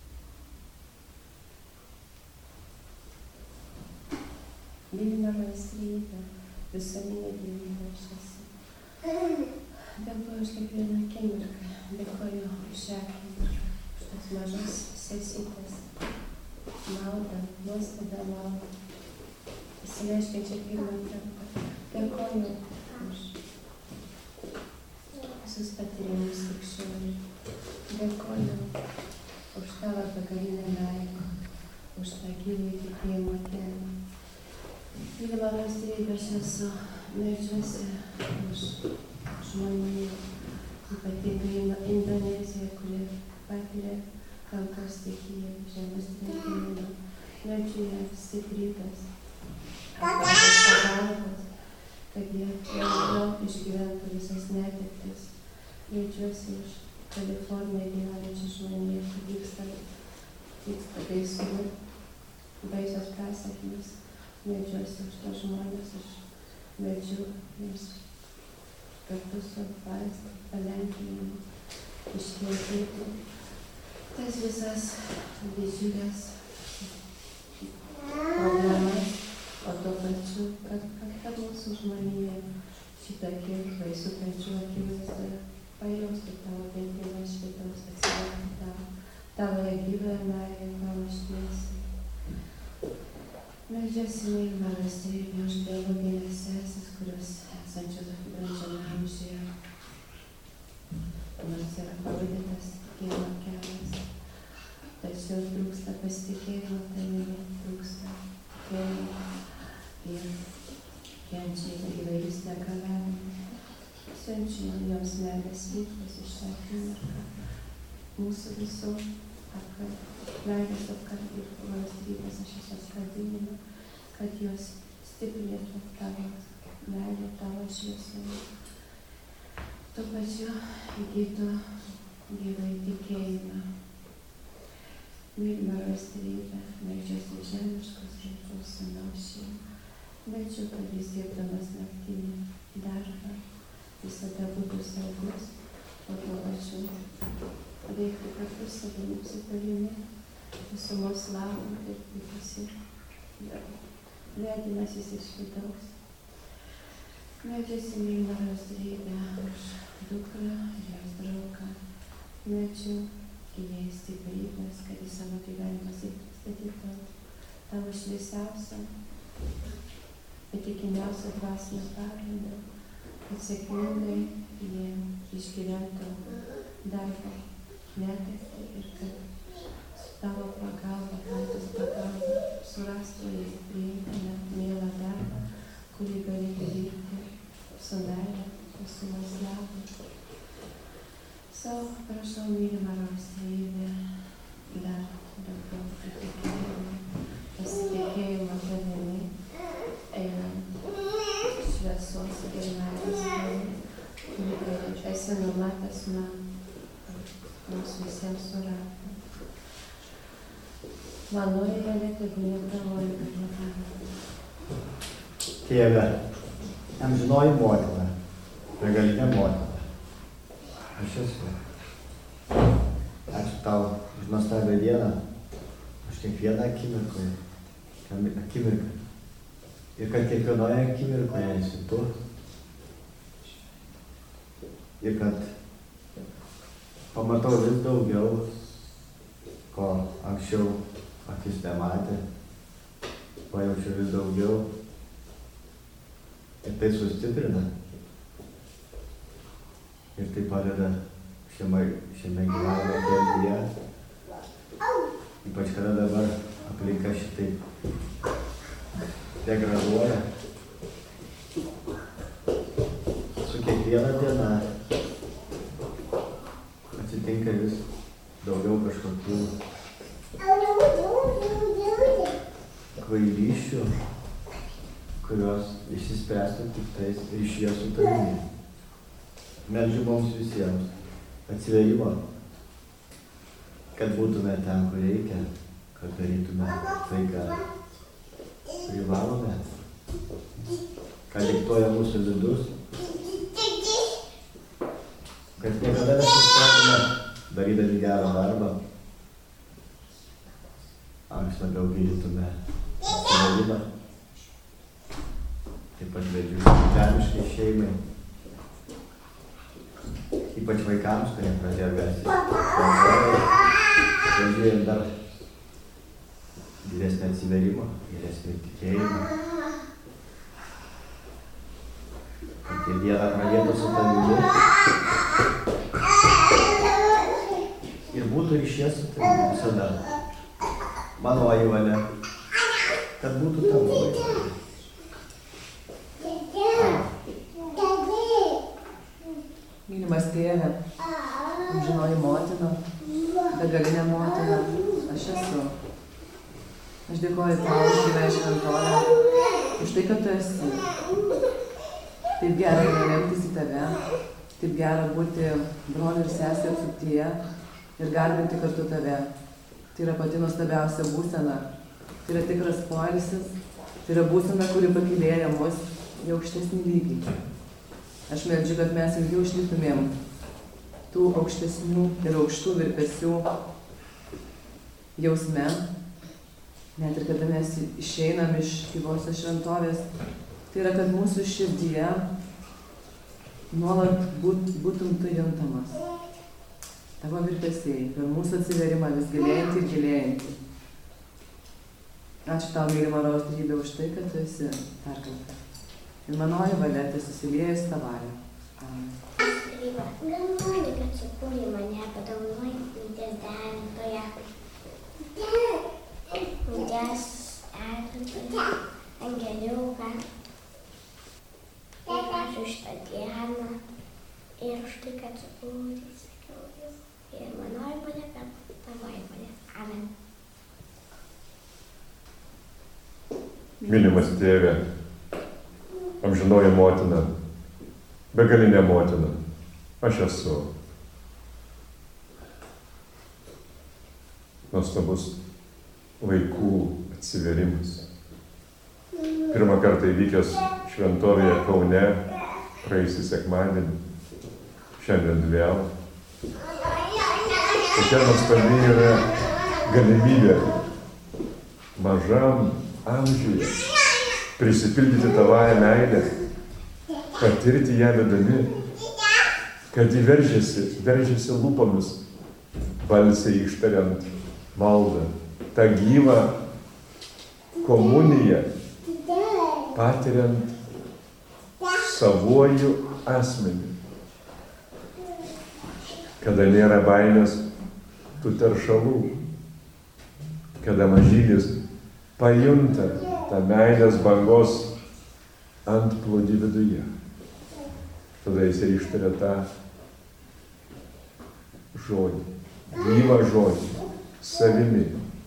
Mylima valstybė, visuomenė gyvybė aš esu. Dėkoju už kiekvieną akimirką, dėkoju už šią akimirką, už tas mažas sesytes, maldą, nuostabią maldą, įsireiškiančią pirmą kartą. Dėkoju už visus patyrimus krikščionių. Dėkoju už Tavo begalinę meilę, už tą gyvąjį tikėjimo kelią. Mylima valstybė, aš esu, meldžiuosi už žmonių, ypatingai Indoneziją, kuri patiria gamtos stichijų, žemės drebėjimų. Meldžiu jiems stiprybės, pagalbos, kad jie vėliau išgyventų visas netektis. Meldžiuosi už Kaliforniją gyvenančių žmonių, kad vyksta, vyksta gaisrų, baisios pasekmės. Meldžiuosi už tos žmonės, aš meldžiu jiems kartu su apvaizda, palengvinimu, iškentėti tas visas didžiulės problemas, o tuo pačiu, kad, kad, kad mūsų žmonija šitokie baisų kančių akivaizdoje pajaustų tavo bendrės švitos, atsivertų tavo, tavo gyvąją meilę, tavo šviesą. Meldžiuosi mylimą už biologinės sesės, kurios esančios brandžiame amžiuje, nors yra pavadintas tikėjimo kelias, tačiau trūksta pasitikėjimo tavimi, trūksta tikėjimo ir kenčia įvairius negalavimus. Siunčiu joms meilės vyklus iš tą akimirką, mūsų visų apkart. Meilės apkart ir valstybės aš esu apkabinimą, kad jos stiprėtų tavo meilę, tavo šviesoje. Tuo pačiu įgytų gyvai tikėjimą. Mylima valstybė, meldžiuosi žemiškos žmogaus sūnaus šeimą. Meldžiu, kad jis dirbdamas naktinį darbą visada būtų saugus, o tuo pačiu veikti kartu savimi, su tavimi, visumos laukti ir visi vedimasis iš vidaus. Meldžiuosi mylima valstybė už dukrą ir jos draugą. Meldžiu jai stiprybės, kad į savo gyvenimą statytų tavo šviesiausią, patikimiausią dvasinę pagrindą, kad sėkmingai jie išgyventų darbą netektį ir kad tavo pagalba, kaltas pagalba, surastų jį priimtiną mielą darbą, kurį gali daryti su meile, su maslavu. Savo prašau mylimą valstybę, dar daugiau tikėjimo, pasitikėjimo tavimi, einant šviesos ir meilės keliu, kurį esi numatęs man, mums visiems surado. Manoji valia, tegu nepravoji, kad nepravoji. Tėve, amžinoji motina, begalinė motina, aš esu. Ačiū tau už nuostabią dieną, už kiekvieną akimirką, akimirką. Ir kad kiekvienoje akimirkoje esi tu. Ir kad pamatau vis daugiau, ko anksčiau akis nematė, pajaučiu vis daugiau. Ir tai sustiprina. Ir tai padeda šiame, šiame gyvenime kelyje. Ypač kada dabar aplinka šitaip degraduoja. Su kiekviena diena atsitinka vis daugiau kažkokių kvailysčių, kurios išsispręstų tik tais ryšyje su tavimi. Meldžiu mums visiems atsiverimo, kad būtume ten, kur reikia, kad darytume tai, ką privalome, ką diktuoja mūsų vidus, kad niekada nesustatume darydami gerą darbą, vis labiau gydytume atsiverimą, taip pat vedžiu žemiškai šeimai, ypač vaikams, kurie pradėjo vestis. Važiuojam dar didesnį atsiverimą, didesnį tikėjimą. Kad tie dieną pradėtų su tavimi ir būtų ryšyje su tavimi visada. Manoji valia, kad būtų tavo valia. Mylimas tėve, amžinoji motina, begalinė motina, aš esu. Aš dėkoju tau už gyvą šventovę, už tai, kad tu esi. Taip gera yra remtis į tave, taip gera būti broliu ir sesė apsuptyje ir garbinti kartu tave. Tai yra pati nuostabiausia būsena, tai yra tikras poilsis, tai yra būsena, kuri pakylėja mus į aukštesnį lygį. Aš meldžiu, kad mes ilgiau išliktumėm tų aukštesnių ir aukštų virpesių jausme, net ir kada mes išeinam iš gyvosios šventovės, tai yra, kad mūsų širdyje nuolat būt, būtum tu juntamas. Tavo virpesiai, per mūsų atsiverimą vis gilėjantį ir gilėjantį. Ačiū tau, mylima rojaus trybė, už tai, kad tu esi dar kartą. Ir manoji valia tai susiliejus tavąją. Amen. Galvoju, kad sukūrė mane, padaunoji minties devintoje. Minties esantoje, angeliuką. Ir aš už tą dieną. Ir už tai, kad sukūrė, sakiau jis. Ir manoji valia, kad tavoji valia. Amen. Mylimas tėve, amžinoji motina, begalinė motina, aš esu. Nuostabus vaikų atsiverimas. Pirmą kartą įvykęs šventovėje Kaune, praėjusį sekmadienį, šiandien vėl. Tokia nuostabi yra galimybė mažam amžiuje prisipildyti tavąją meilę, patirti ją vedami, kad ji veržiasi, veržiasi lūpomis, balsiai ištariant maldą, tą gyvą komuniją, patiriant savuoju asmeniu. Kada nėra baimės tų teršalų, kada mažylis pajunta tą meilės bangos antplūdį viduje. Tada jis ir ištaria tą žodį, gyvą žodį, savimi.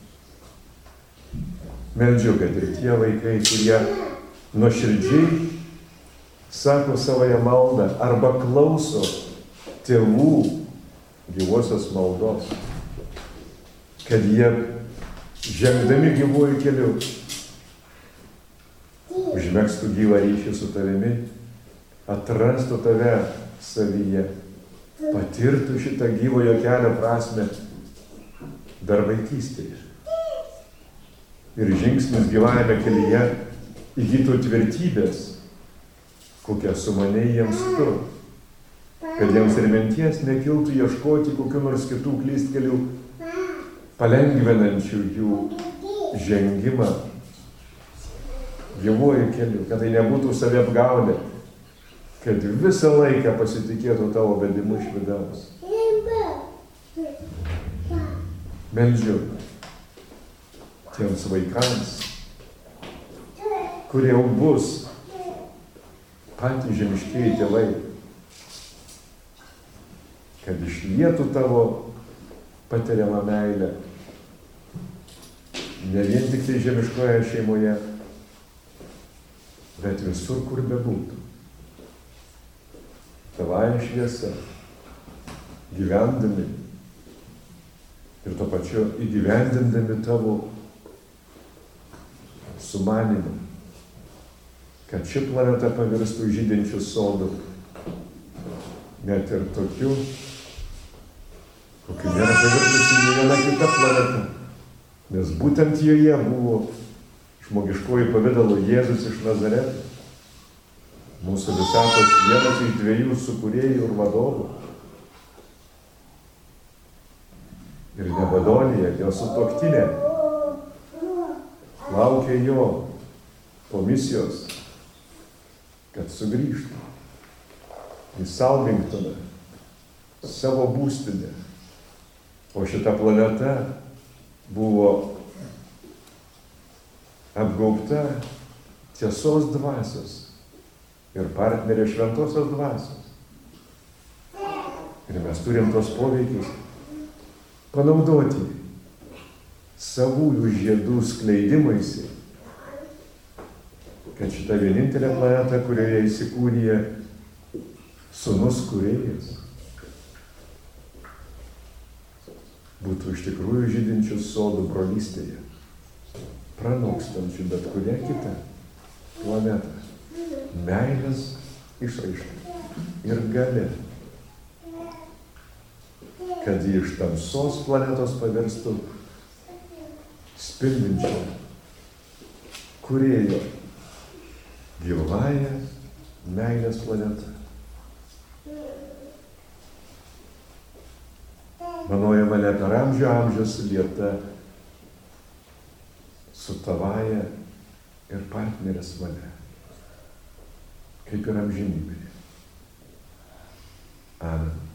Meldžiu, kad ir tie vaikai, kurie nuoširdžiai sako savoje maldą arba klauso tėvų gyvosios maldos, kad jie žengdami gyvuoju keliu užmegztų gyvą ryšį su tavimi, atrastų tave savyje, patirtų šitą gyvojo kelio prasme dar vaikystėje. Ir žingsnis gyvajame kelyje įgytų tvirtybės, kokią sumanei jiems tu, kad jiems ir minties nekiltų ieškoti kokių nors kitų klystkelių, palengvinančių jų žengimą gyvuoju keliu, kad tai nebūtų saviapgaulė, kad visą laiką pasitikėtų tavo vedimu iš vidaus. Meldžiu tiems vaikams, kurie jau bus patys žemiškieji tėvai, kad išlietų tavo patiriamą meilę ne vien tik tai žemiškoje šeimoje, bet visur, kur bebūtų. Tavąją šviesą, gyvendami ir tuo pačiu įgyvendindami tavo sumanimą, kad ši planeta pavirstų žydinčių sodų, net ir tokiu, kokiu nėra pavirtusi nei viena kita planeta, nes būtent joje buvo žmogiškojų pavidalo Jėzus iš Nazareto, mūsų visatos vienas iš dviejų sukūrėjų ir vadovų. Ir Nebadonija, jo sutuoktinė, laukia jo po misijos, kad sugrįžtų į Salmingtoną, savo būstinę. O šita planeta buvo apgaubta tiesos dvasios ir partnerė šventosios dvasios. Ir mes turim tos poveikius panaudoti savųjų žiedų skleidimaisi, kad šita vienintelė planeta, kurioje įsikūnija Sūnus Kūrėjas, būtų iš tikrųjų žydinčių sodų brolystėje, pranokstančių bet kurią kitą planetą, meilės išraišką ir galia, kad jį iš tamsos planetos paverstų spindinčią Kūrėjo gyvąją meilės planetą. Manoji valia per amžių amžius lieta su tavaja ir partnerės valia, kaip ir amžinybėje. Amen.